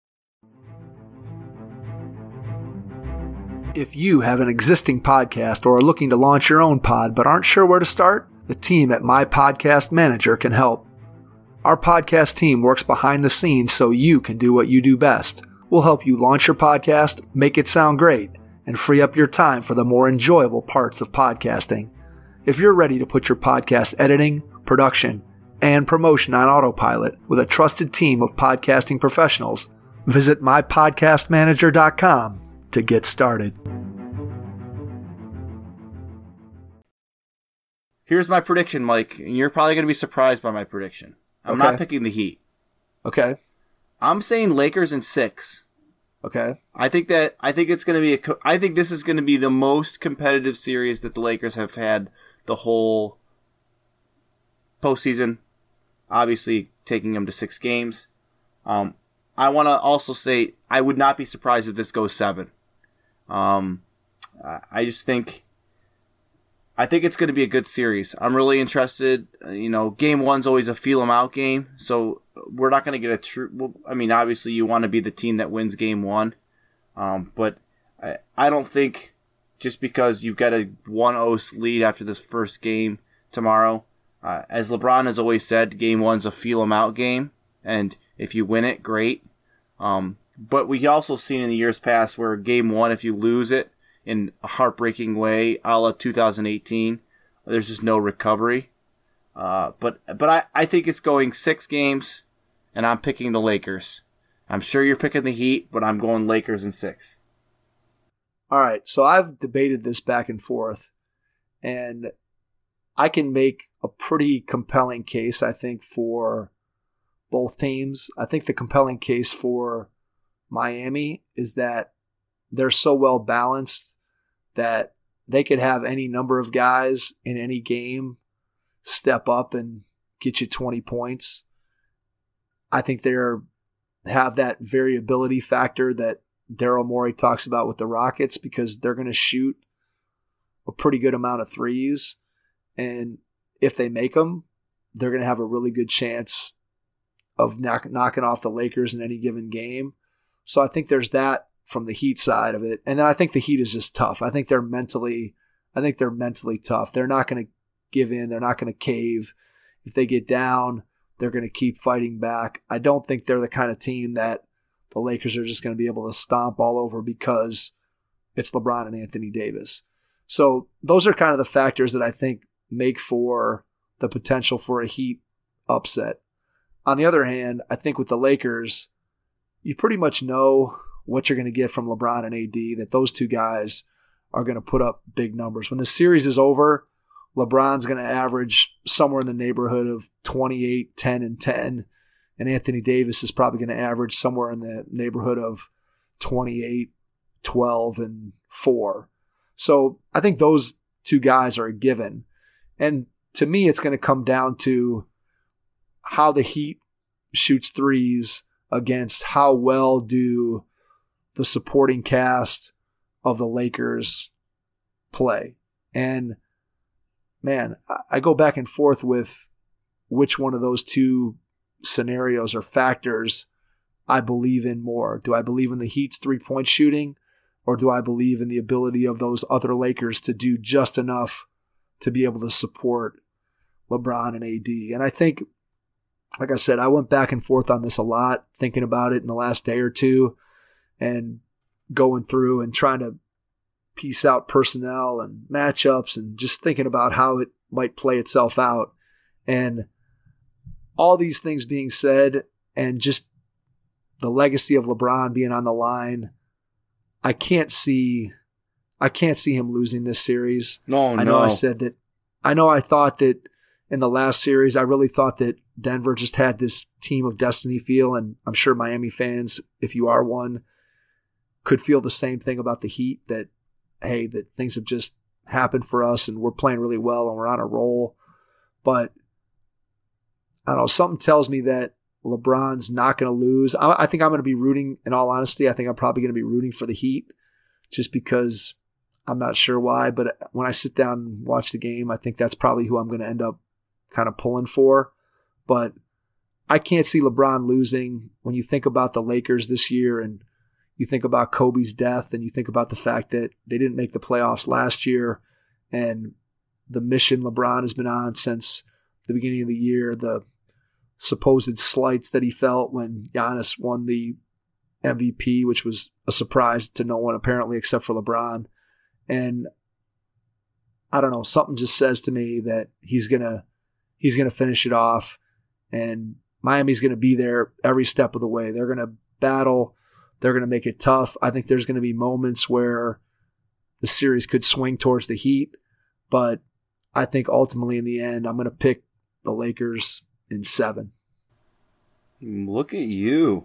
If you have an existing podcast or are looking to launch your own pod but aren't sure where to start, the team at My Podcast Manager can help. Our podcast team works behind the scenes so you can do what you do best. We'll help you launch your podcast, make it sound great, and free up your time for the more enjoyable parts of podcasting. If you're ready to put your podcast editing, production, and promotion on autopilot with a trusted team of podcasting professionals, visit my podcast manager dot com to get started. Here's my prediction, Mike, and you're probably going to be surprised by my prediction. I'm okay. not picking the Heat. Okay. I'm saying Lakers in six. Okay. I think that I think it's going to be a. I think this is going to be the most competitive series that the Lakers have had the whole postseason. Obviously, taking them to six games. Um, I want to also say I would not be surprised if this goes seven. Um, I just think, I think it's going to be a good series. I'm really interested. You know, game one's always a feel 'em out game, so we're not going to get a true. Well, I mean, obviously, you want to be the team that wins game one, um, but I, I don't think just because you've got a one oh lead after this first game tomorrow, uh, as LeBron has always said, game one's a feel 'em out game, and if you win it, great. Um, But we also seen in the years past where game one, if you lose it in a heartbreaking way, a la two thousand eighteen, there's just no recovery. Uh, but but I, I think it's going six games, and I'm picking the Lakers. I'm sure you're picking the Heat, but I'm going Lakers in six. All right, so I've debated this back and forth, and I can make a pretty compelling case, I think, for both teams. I think the compelling case for Miami is that they're so well balanced that they could have any number of guys in any game step up and get you twenty points. I think they're have that variability factor that Daryl Morey talks about with the Rockets, because they're going to shoot a pretty good amount of threes. And if they make them, they're going to have a really good chance of knock, knocking off the Lakers in any given game. So I think there's that from the Heat side of it. And then I think the Heat is just tough. I think they're mentally, I think they're mentally tough. They're not going to give in. They're not going to cave. If they get down, they're going to keep fighting back. I don't think they're the kind of team that the Lakers are just going to be able to stomp all over because it's LeBron and Anthony Davis. So those are kind of the factors that I think make for the potential for a Heat upset. On the other hand, I think with the Lakers, you pretty much know what you're going to get from LeBron and A D, that those two guys are going to put up big numbers. When the series is over, LeBron's going to average somewhere in the neighborhood of twenty-eight, ten, and ten, and Anthony Davis is probably going to average somewhere in the neighborhood of twenty-eight, twelve, and four. So I think those two guys are a given. And to me, it's going to come down to how the Heat shoots threes against how well do the supporting cast of the Lakers play. And man, I go back and forth with which one of those two scenarios or factors I believe in more. Do I believe in the Heat's three-point shooting, or do I believe in the ability of those other Lakers to do just enough to be able to support LeBron and A D? And I think, like I said, I went back and forth on this a lot, thinking about it in the last day or two and going through and trying to piece out personnel and matchups and just thinking about how it might play itself out. And all these things being said, and just the legacy of LeBron being on the line, I can't see I can't see him losing this series. No, I know no. I said that I know I thought that in the last series, I really thought that Denver just had this team of destiny feel, and I'm sure Miami fans, if you are one, could feel the same thing about the Heat, that hey, that things have just happened for us and we're playing really well and we're on a roll. But I don't know, something tells me that LeBron's not going to lose. I, I think I'm going to be rooting, in all honesty, I think I'm probably going to be rooting for the Heat just because I'm not sure why. But when I sit down and watch the game, I think that's probably who I'm going to end up kind of pulling for. But I can't see LeBron losing. When you think about the Lakers this year and you think about Kobe's death and you think about the fact that they didn't make the playoffs last year and the mission LeBron has been on since the beginning of the year, the supposed slights that he felt when Giannis won the M V P, which was a surprise to no one apparently except for LeBron. And I don't know, something just says to me that he's going to he's going to finish it off, and Miami's going to be there every step of the way. They're going to battle. They're going to make it tough. I think there's going to be moments where the series could swing towards the Heat, but I think ultimately in the end, I'm going to pick the Lakers in seven. Look at you.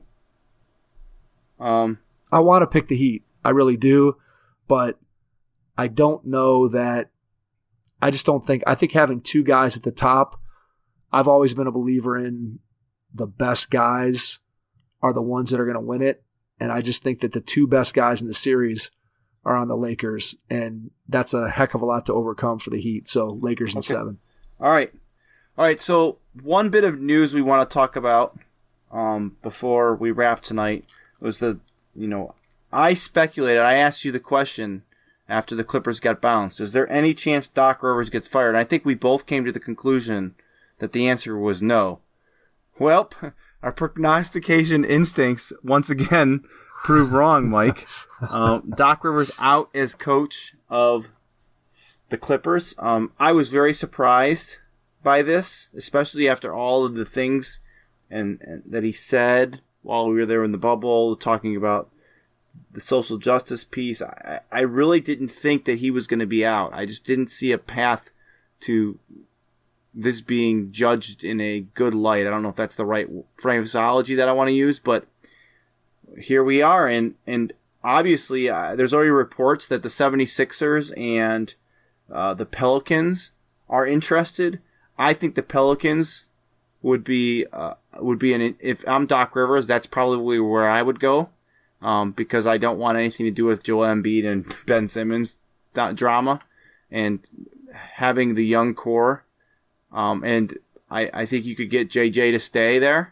Um, I want to pick the Heat. I really do, but I don't know that. I just don't think. I think having two guys at the top, I've always been a believer in the best guys are the ones that are going to win it. And I just think that the two best guys in the series are on the Lakers, and that's a heck of a lot to overcome for the Heat. So Lakers in okay. seven. All right. All right. So one bit of news we want to talk about um, before we wrap tonight was the, you know, I speculated, I asked you the question after the Clippers got bounced, is there any chance Doc Rivers gets fired? And I think we both came to the conclusion that the answer was no. Well, our prognostication instincts once again prove wrong, Mike. Um, Doc Rivers out as coach of the Clippers. Um, I was very surprised by this, especially after all of the things and, and that he said while we were there in the bubble, talking about the social justice piece. I, I really didn't think that he was going to be out. I just didn't see a path to this being judged in a good light. I don't know if that's the right phraseology that I want to use, but here we are. And, and obviously, uh, there's already reports that the seventy-sixers and uh, the Pelicans are interested. I think the Pelicans would be uh, would be an, if I'm Doc Rivers, that's probably where I would go, um, because I don't want anything to do with Joel Embiid and Ben Simmons drama, and having the young core. Um, and I, I think you could get J J to stay there,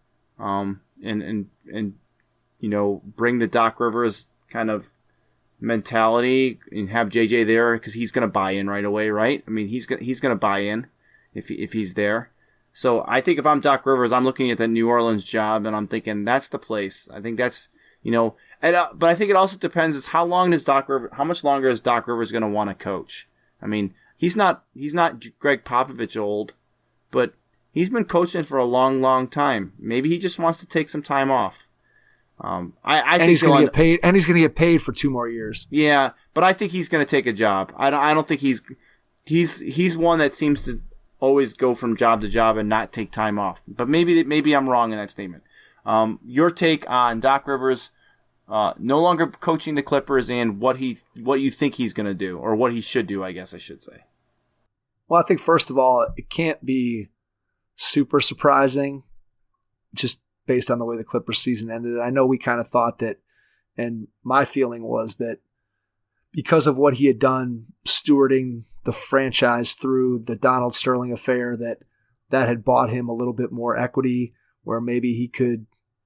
um, and, and, and, you know, bring the Doc Rivers kind of mentality and have J J there because he's going to buy in right away, right? I mean, he's going he's going to buy in if he, if he's there. So I think if I'm Doc Rivers, I'm looking at the New Orleans job and I'm thinking that's the place. I think that's, you know, and, uh, but I think it also depends is how long does Doc Rivers, how much longer is Doc Rivers going to want to coach? I mean, He's not he's not Greg Popovich old, but he's been coaching for a long, long time. Maybe he just wants to take some time off. Um, I, I and think he's going to end, get paid, and he's going to get paid for two more years. Yeah, but I think he's going to take a job. I don't, I don't think he's he's he's one that seems to always go from job to job and not take time off. But maybe maybe I'm wrong in that statement. Um, your take on Doc Rivers uh, no longer coaching the Clippers and what he what you think he's going to do or what he should do, I guess I should say. Well, I think first of all, it can't be super surprising just based on the way the Clippers season ended. I know we kind of thought that, and my feeling was that because of what he had done stewarding the franchise through the Donald Sterling affair, that that had bought him a little bit more equity where maybe he could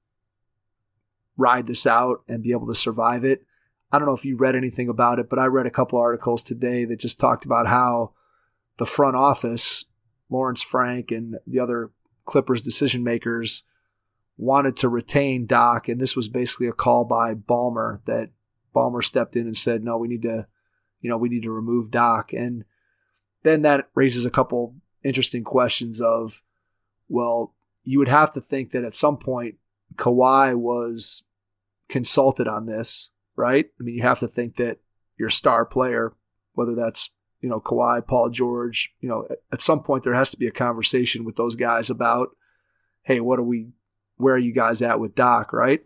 ride this out and be able to survive it. I don't know if you read anything about it, but I read a couple articles today that just talked about how the front office, Lawrence Frank and the other Clippers decision makers, wanted to retain Doc, and this was basically a call by Ballmer that Ballmer stepped in and said, no, we need to, you know, we need to remove Doc. And then that raises a couple interesting questions of, well, you would have to think that at some point Kawhi was consulted on this, right? I mean, you have to think that your star player, whether that's you know, Kawhi, Paul George, you know, at some point there has to be a conversation with those guys about, hey, what are we, where are you guys at with Doc, right?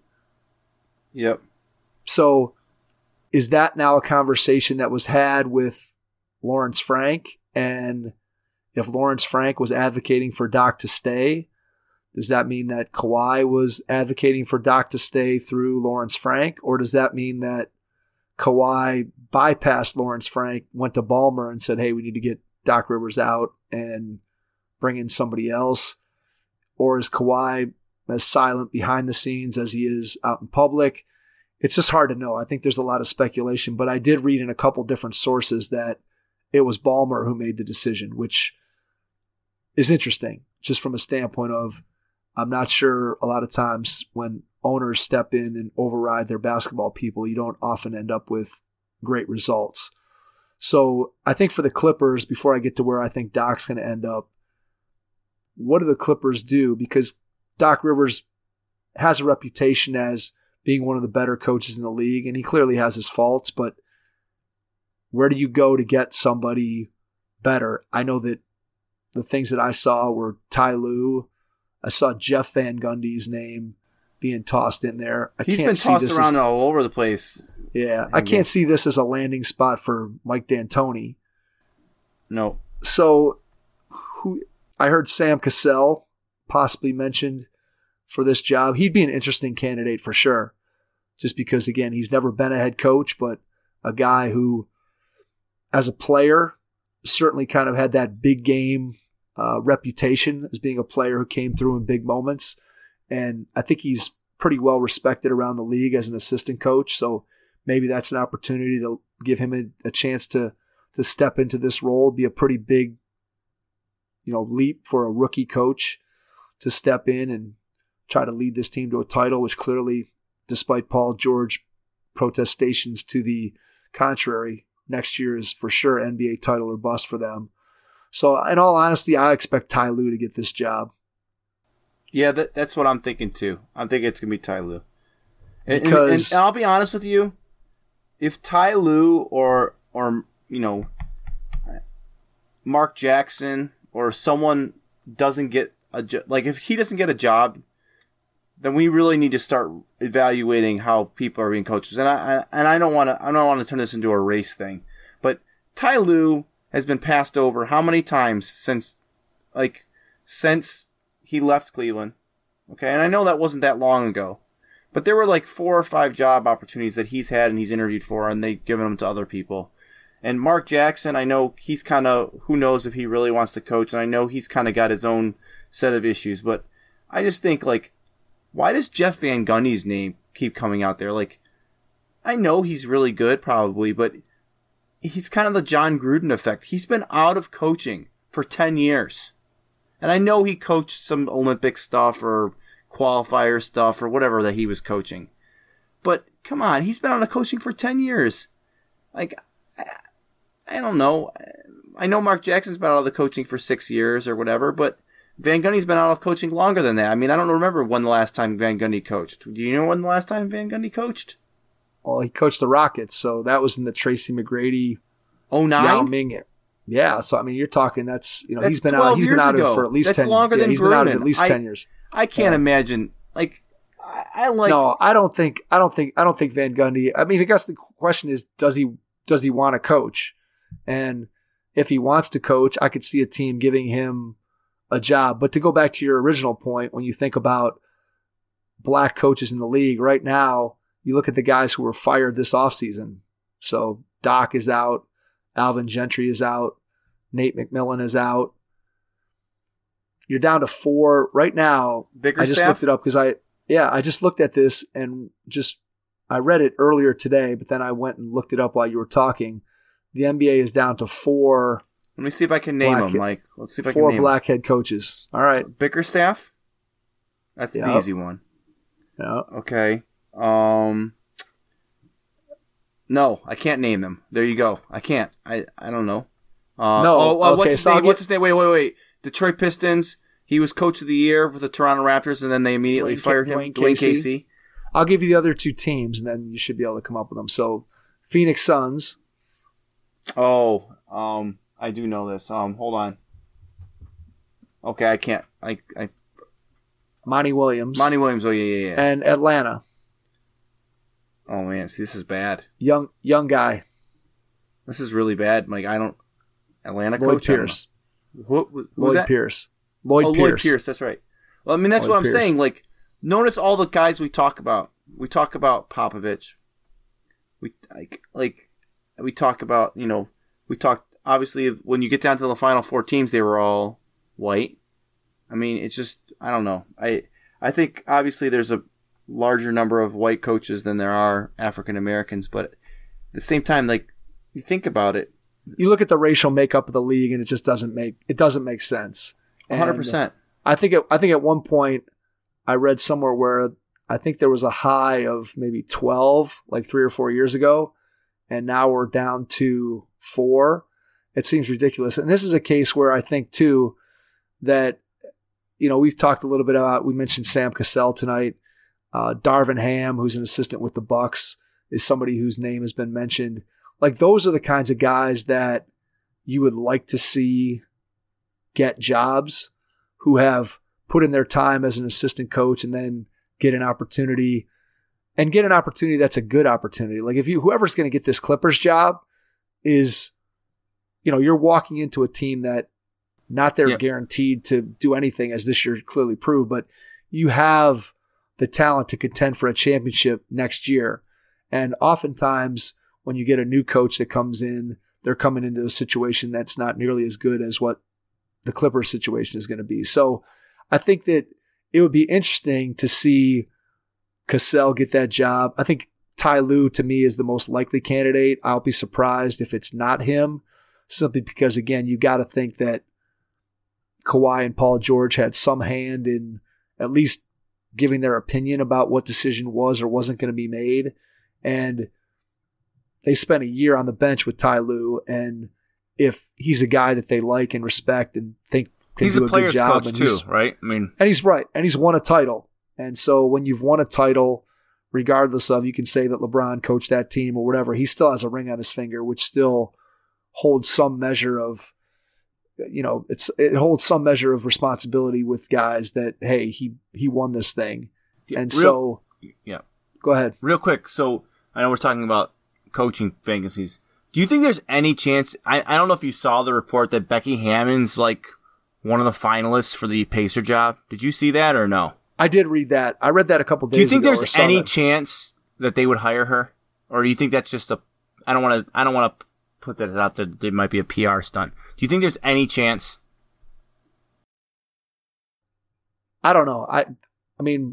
Yep. So is that now a conversation that was had with Lawrence Frank? And if Lawrence Frank was advocating for Doc to stay, does that mean that Kawhi was advocating for Doc to stay through Lawrence Frank? Or does that mean that Kawhi bypassed Lawrence Frank, went to Ballmer and said, hey, we need to get Doc Rivers out and bring in somebody else? Or is Kawhi as silent behind the scenes as he is out in public? It's just hard to know. I think there's a lot of speculation, but I did read in a couple different sources that it was Ballmer who made the decision, which is interesting just from a standpoint of I'm not sure a lot of times when owners step in and override their basketball people, you don't often end up with great results. So I think for the Clippers, before I get to where I think Doc's going to end up, what do the Clippers do? Because Doc Rivers has a reputation as being one of the better coaches in the league, and he clearly has his faults, but where do you go to get somebody better? I know that the things that I saw were Ty Lue. I saw Jeff Van Gundy's name being tossed in there. I He's can't been see tossed this around as, all over the place. Yeah, I can't see this as a landing spot for Mike D'Antoni. No. So, who I heard Sam Cassell possibly mentioned for this job. He'd be an interesting candidate for sure, just because, again, he's never been a head coach, but a guy who, as a player, certainly kind of had that big game uh, reputation as being a player who came through in big moments. And I think he's pretty well respected around the league as an assistant coach. So maybe that's an opportunity to give him a, a chance to to step into this role. It'd be a pretty big, you know, leap for a rookie coach to step in and try to lead this team to a title, which clearly, despite Paul George protestations to the contrary, next year is for sure N B A title or bust for them. So in all honesty, I expect Ty Lue to get this job. Yeah, that, that's what I'm thinking too. I'm thinking it's going to be Ty Lue. And, Because, and, and I'll be honest with you, if Ty Lue or, or you know, Mark Jackson or someone doesn't get a jo- like if he doesn't get a job, then we really need to start evaluating how people are being coaches. And I, I and I don't want to I don't want to turn this into a race thing, but Ty Lue has been passed over how many times since like since he left Cleveland? Okay, and I know that wasn't that long ago, but there were like four or five job opportunities that he's had and he's interviewed for, and they've given them to other people. And Mark Jackson, I know he's kind of, who knows if he really wants to coach, and I know he's kind of got his own set of issues, but I just think, like, why does Jeff Van Gundy's name keep coming out there? Like, I know he's really good, probably, but he's kind of the John Gruden effect. He's been out of coaching for ten years. And I know he coached some Olympic stuff or qualifier stuff or whatever that he was coaching. But, come on, he's been out of coaching for ten years. Like, I, I don't know. I know Mark Jackson's been out of the coaching for six years or whatever, but Van Gundy's been out of coaching longer than that. I mean, I don't remember when the last time Van Gundy coached. Do you know when the last time Van Gundy coached? Well, he coached the Rockets, so that was in the Tracy McGrady, oh nine Yao Ming. Yeah, so I mean, you're talking that's you know That's he's been out he's been out of it for at least That's ten. longer yeah, than he's been out of it Gruden. at least I, ten years. I can't Yeah. imagine. Like, I, I like. No, I don't think I don't think I don't think Van Gundy. I mean, I guess the question is, does he does he want to coach? And if he wants to coach, I could see a team giving him a job. But to go back to your original point, when you think about black coaches in the league right now, you look at the guys who were fired this offseason. So Doc is out, Alvin Gentry is out, Nate McMillan is out. You're down to four right now. Bickerstaff? I just looked it up because I, yeah, I just looked at this and just, I read it earlier today, but then I went and looked it up while you were talking. The N B A is down to four. Let me see if I can name black, them, Mike. Let's see if I can Four name black head coaches. All right. them. Bickerstaff? That's Yep. the easy one. Yeah. Okay. Um. No, I can't name them. There you go. I can't. I I don't know. Uh, No, Oh, uh, what's okay, his so I'll name? get- What's his name? Wait, wait, wait. Detroit Pistons. He was coach of the year for the Toronto Raptors, and then they immediately Dwayne Ca- fired him. Dwayne Dwayne Casey. Casey. I'll give you the other two teams, and then you should be able to come up with them. So, Phoenix Suns. Oh, um, I do know this. Um, hold on. Okay, I can't. I, I Monty Williams. Monty Williams. Oh yeah, yeah, yeah. And Atlanta. Oh man, see, this is bad. Young young guy. This is really bad. Like I don't. Atlanta Lloyd coach. I don't Pierce. know. Who, who, who was Lloyd that? Pierce. Lloyd oh, Pierce. Lloyd Pierce. That's right. Well, I mean, that's Lloyd what I'm Pierce. saying. Like, notice all the guys we talk about. We talk about Popovich. We like, like, we talk about. You know, we talked. Obviously, when you get down to the final four teams, they were all white. I mean, it's just. I don't know. I I think obviously there's a larger number of white coaches than there are African Americans, but at the same time, like, you think about it. You look at the racial makeup of the league, and it just doesn't make it doesn't make sense. one hundred And percent. I think it, I think at one point I read somewhere where I think there was a high of maybe twelve, like three or four years ago, and now we're down to four. It seems ridiculous, and this is a case where I think too that you know we've talked a little bit about. We mentioned Sam Cassell tonight. Uh, Darvin Ham, who's an assistant with the Bucks, is somebody whose name has been mentioned. Like those are the kinds of guys that you would like to see get jobs, who have put in their time as an assistant coach and then get an opportunity and get an opportunity that's a good opportunity. Like if you, whoever's going to get this Clippers job is, you know, you're walking into a team that not they're Yeah. guaranteed to do anything, as this year clearly proved, but you have the talent to contend for a championship next year. And oftentimes when you get a new coach that comes in, they're coming into a situation that's not nearly as good as what the Clippers situation is going to be. So I think that it would be interesting to see Cassell get that job. I think Ty Lue, to me, is the most likely candidate. I'll be surprised if it's not him, simply because, again, you got to think that Kawhi and Paul George had some hand in at least giving their opinion about what decision was or wasn't going to be made. And they spent a year on the bench with Ty Lue, and if he's a guy that they like and respect and think can he's do a, a player's good job. coach and too, right? I mean, and he's right, and he's won a title. And so when you've won a title, regardless of, you can say that LeBron coached that team or whatever, he still has a ring on his finger, which still holds some measure of, you know, it's it holds some measure of responsibility with guys that, hey, he he won this thing. Yeah, and real, so, yeah. Go ahead. Real quick, so I know we're talking about coaching vacancies. Do you think there's any chance, I, I don't know if you saw the report that Becky Hammon's like one of the finalists for the Pacer job. Did you see that or no? I did read that. I read that a couple days ago. Do you think ago there's any that. chance that they would hire her? Or do you think that's just a, I don't want to, I don't want to put that out there. It might be a P R stunt. Do you think there's any chance? I don't know. I, I mean,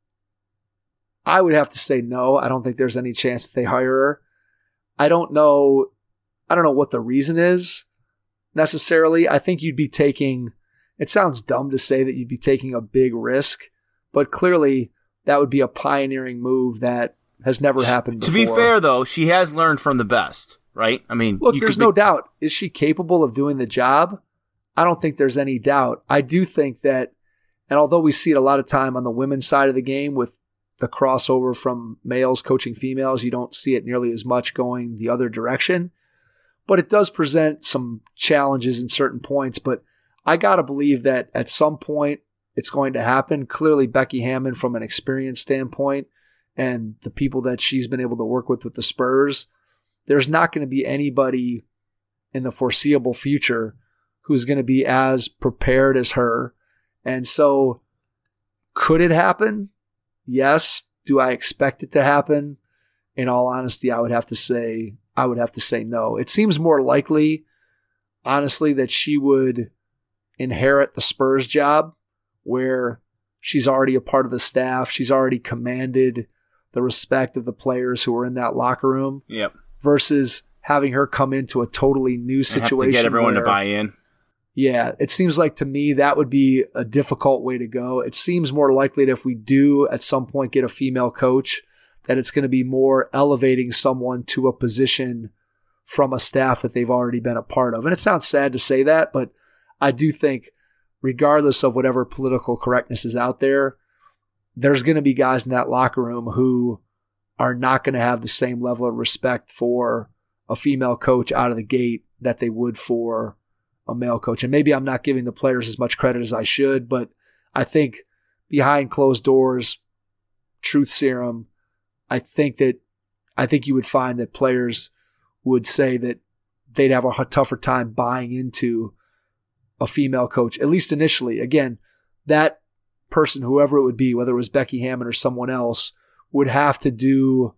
I would have to say no. I don't think there's any chance that they hire her. I don't know. I don't know what the reason is necessarily. I think you'd be taking, it sounds dumb to say that you'd be taking a big risk, but clearly that would be a pioneering move that has never happened before. To be fair, though, she has learned from the best, right? I mean, look, you there's could no be- doubt. Is she capable of doing the job? I don't think there's any doubt. I do think that, and although we see it a lot of time on the women's side of the game with the crossover from males coaching females, you don't see it nearly as much going the other direction. But it does present some challenges in certain points. But I got to believe that at some point it's going to happen. Clearly, Becky Hammon, from an experience standpoint, and the people that she's been able to work with with the Spurs, there's not going to be anybody in the foreseeable future who's going to be as prepared as her. And so, could it happen? Yes. Do I expect it to happen? In all honesty, I would have to say, I would have to say no. It seems more likely, honestly, that she would inherit the Spurs job where she's already a part of the staff. She's already commanded the respect of the players who are in that locker room. Yep. Versus having her come into a totally new situation. And have to get everyone where, to buy in. Yeah, it seems like to me that would be a difficult way to go. It seems more likely that if we do at some point get a female coach, that it's going to be more elevating someone to a position from a staff that they've already been a part of. And it sounds sad to say that, but I do think regardless of whatever political correctness is out there, there's going to be guys in that locker room who are not going to have the same level of respect for a female coach out of the gate that they would for a male coach. And maybe I'm not giving the players as much credit as I should, but I think behind closed doors, truth serum, I think that I think you would find that players would say that they'd have a tougher time buying into a female coach, at least initially. Again, that person, whoever it would be, whether it was Becky Hammon or someone else, would have to do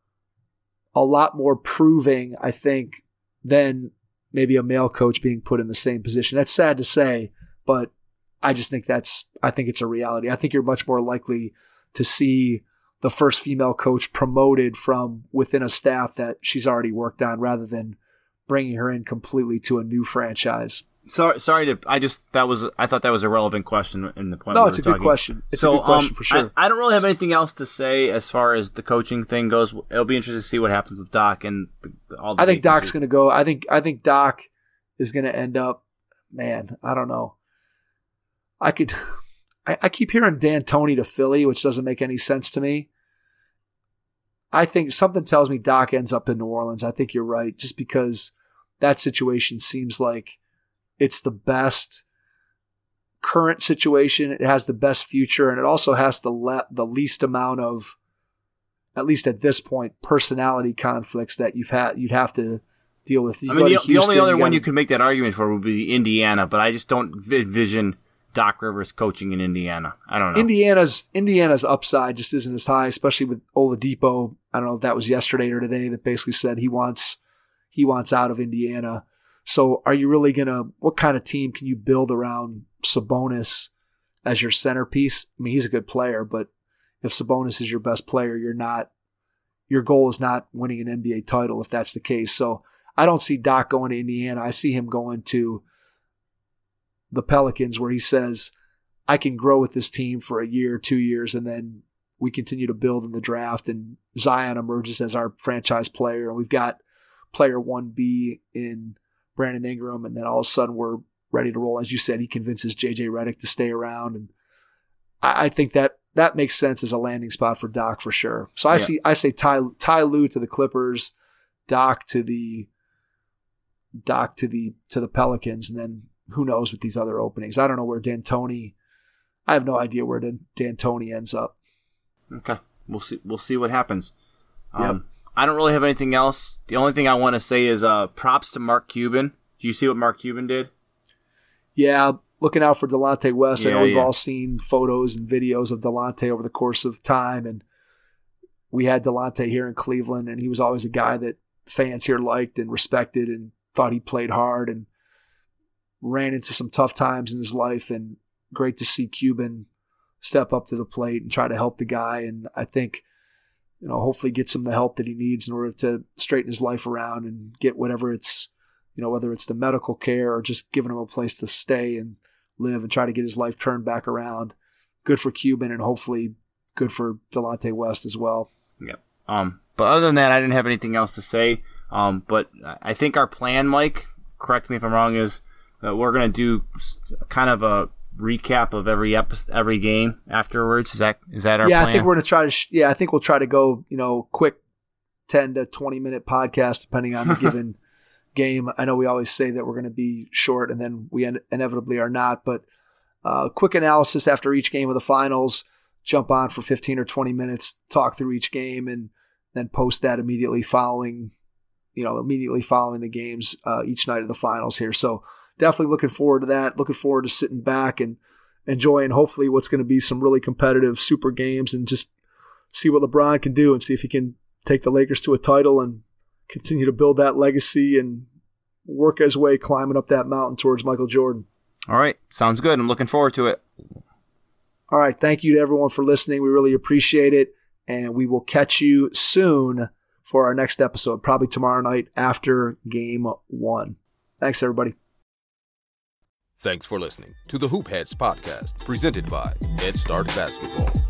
a lot more proving, I think, than maybe a male coach being put in the same position. That's sad to say, but I just think that's, I think it's a reality. I think you're much more likely to see the first female coach promoted from within a staff that she's already worked on rather than bringing her in completely to a new franchise. Sorry, sorry to. I just that was. I thought that was a relevant question in the point. No, we it's a talking. good question. It's so, a good question um, for sure. I, I don't really have anything else to say as far as the coaching thing goes. It'll be interesting to see what happens with Doc and the, all. The I think vacancies. Doc's going to go. I think. I think Doc is going to end up. Man, I don't know. I could. I, I keep hearing D'Antoni to Philly, which doesn't make any sense to me. I think something tells me Doc ends up in New Orleans. I think you're right, just because that situation seems like it's the best current situation. It has the best future, and it also has the le- the least amount of, at least at this point, personality conflicts that you've had. You'd have to deal with. You I mean, the, Houston, the only other you one gotta, you could make that argument for would be Indiana, but I just don't envision Doc Rivers coaching in Indiana. I don't know. Indiana's Indiana's upside just isn't as high, especially with Oladipo. I don't know if that was yesterday or today that basically said he wants he wants out of Indiana. So are you really gonna? What kind of team can you build around Sabonis as your centerpiece? I mean, he's a good player, but if Sabonis is your best player, you're not. Your goal is not winning an N B A title if that's the case. So I don't see Doc going to Indiana. I see him going to the Pelicans, where he says, I can grow with this team for a year, two years, and then we continue to build in the draft, and Zion emerges as our franchise player, and we've got player one B in Brandon Ingram, and then all of a sudden we're ready to roll. As you said, he convinces J J Redick to stay around, and I, I think that that makes sense as a landing spot for Doc for sure. So I yeah. see, I say Ty, Ty Lue to the Clippers, Doc to the Doc to the to the Pelicans, and then who knows with these other openings. I don't know where D'Antoni. I have no idea where D'Antoni ends up. Okay, we'll see. We'll see what happens. Um, yep. I don't really have anything else. The only thing I want to say is uh, props to Mark Cuban. Do you see what Mark Cuban did? Yeah, looking out for Delonte West. Yeah, I know we've yeah. all seen photos and videos of Delonte over the course of time, and we had Delonte here in Cleveland, and he was always a guy that fans here liked and respected and thought he played hard and ran into some tough times in his life, and great to see Cuban step up to the plate and try to help the guy. And I think, you know, hopefully gets him the help that he needs in order to straighten his life around and get whatever it's, you know, whether it's the medical care or just giving him a place to stay and live and try to get his life turned back around. Good for Cuban, and hopefully good for Delonte West as well. Yep. Um, but other than that, I didn't have anything else to say. Um, but I think our plan, Mike, correct me if I'm wrong, is that we're going to do kind of a recap of every episode, every game afterwards. Is that is that our yeah, plan? I think we're going to try to. Sh- yeah, I think we'll try to go, you know, quick ten to twenty minute podcast depending on the given game. I know we always say that we're going to be short, and then we in- inevitably are not. But uh, quick analysis after each game of the finals. Jump on for fifteen or twenty minutes, talk through each game, and then post that immediately following. You know, immediately following the games uh, each night of the finals here. So definitely looking forward to that. Looking forward to sitting back and enjoying hopefully what's going to be some really competitive super games, and just see what LeBron can do and see if he can take the Lakers to a title and continue to build that legacy and work his way climbing up that mountain towards Michael Jordan. All right. Sounds good. I'm looking forward to it. All right. Thank you to everyone for listening. We really appreciate it. And we will catch you soon for our next episode, probably tomorrow night after game one. Thanks, everybody. Thanks for listening to the Hoop Heads podcast, presented by Head Start Basketball.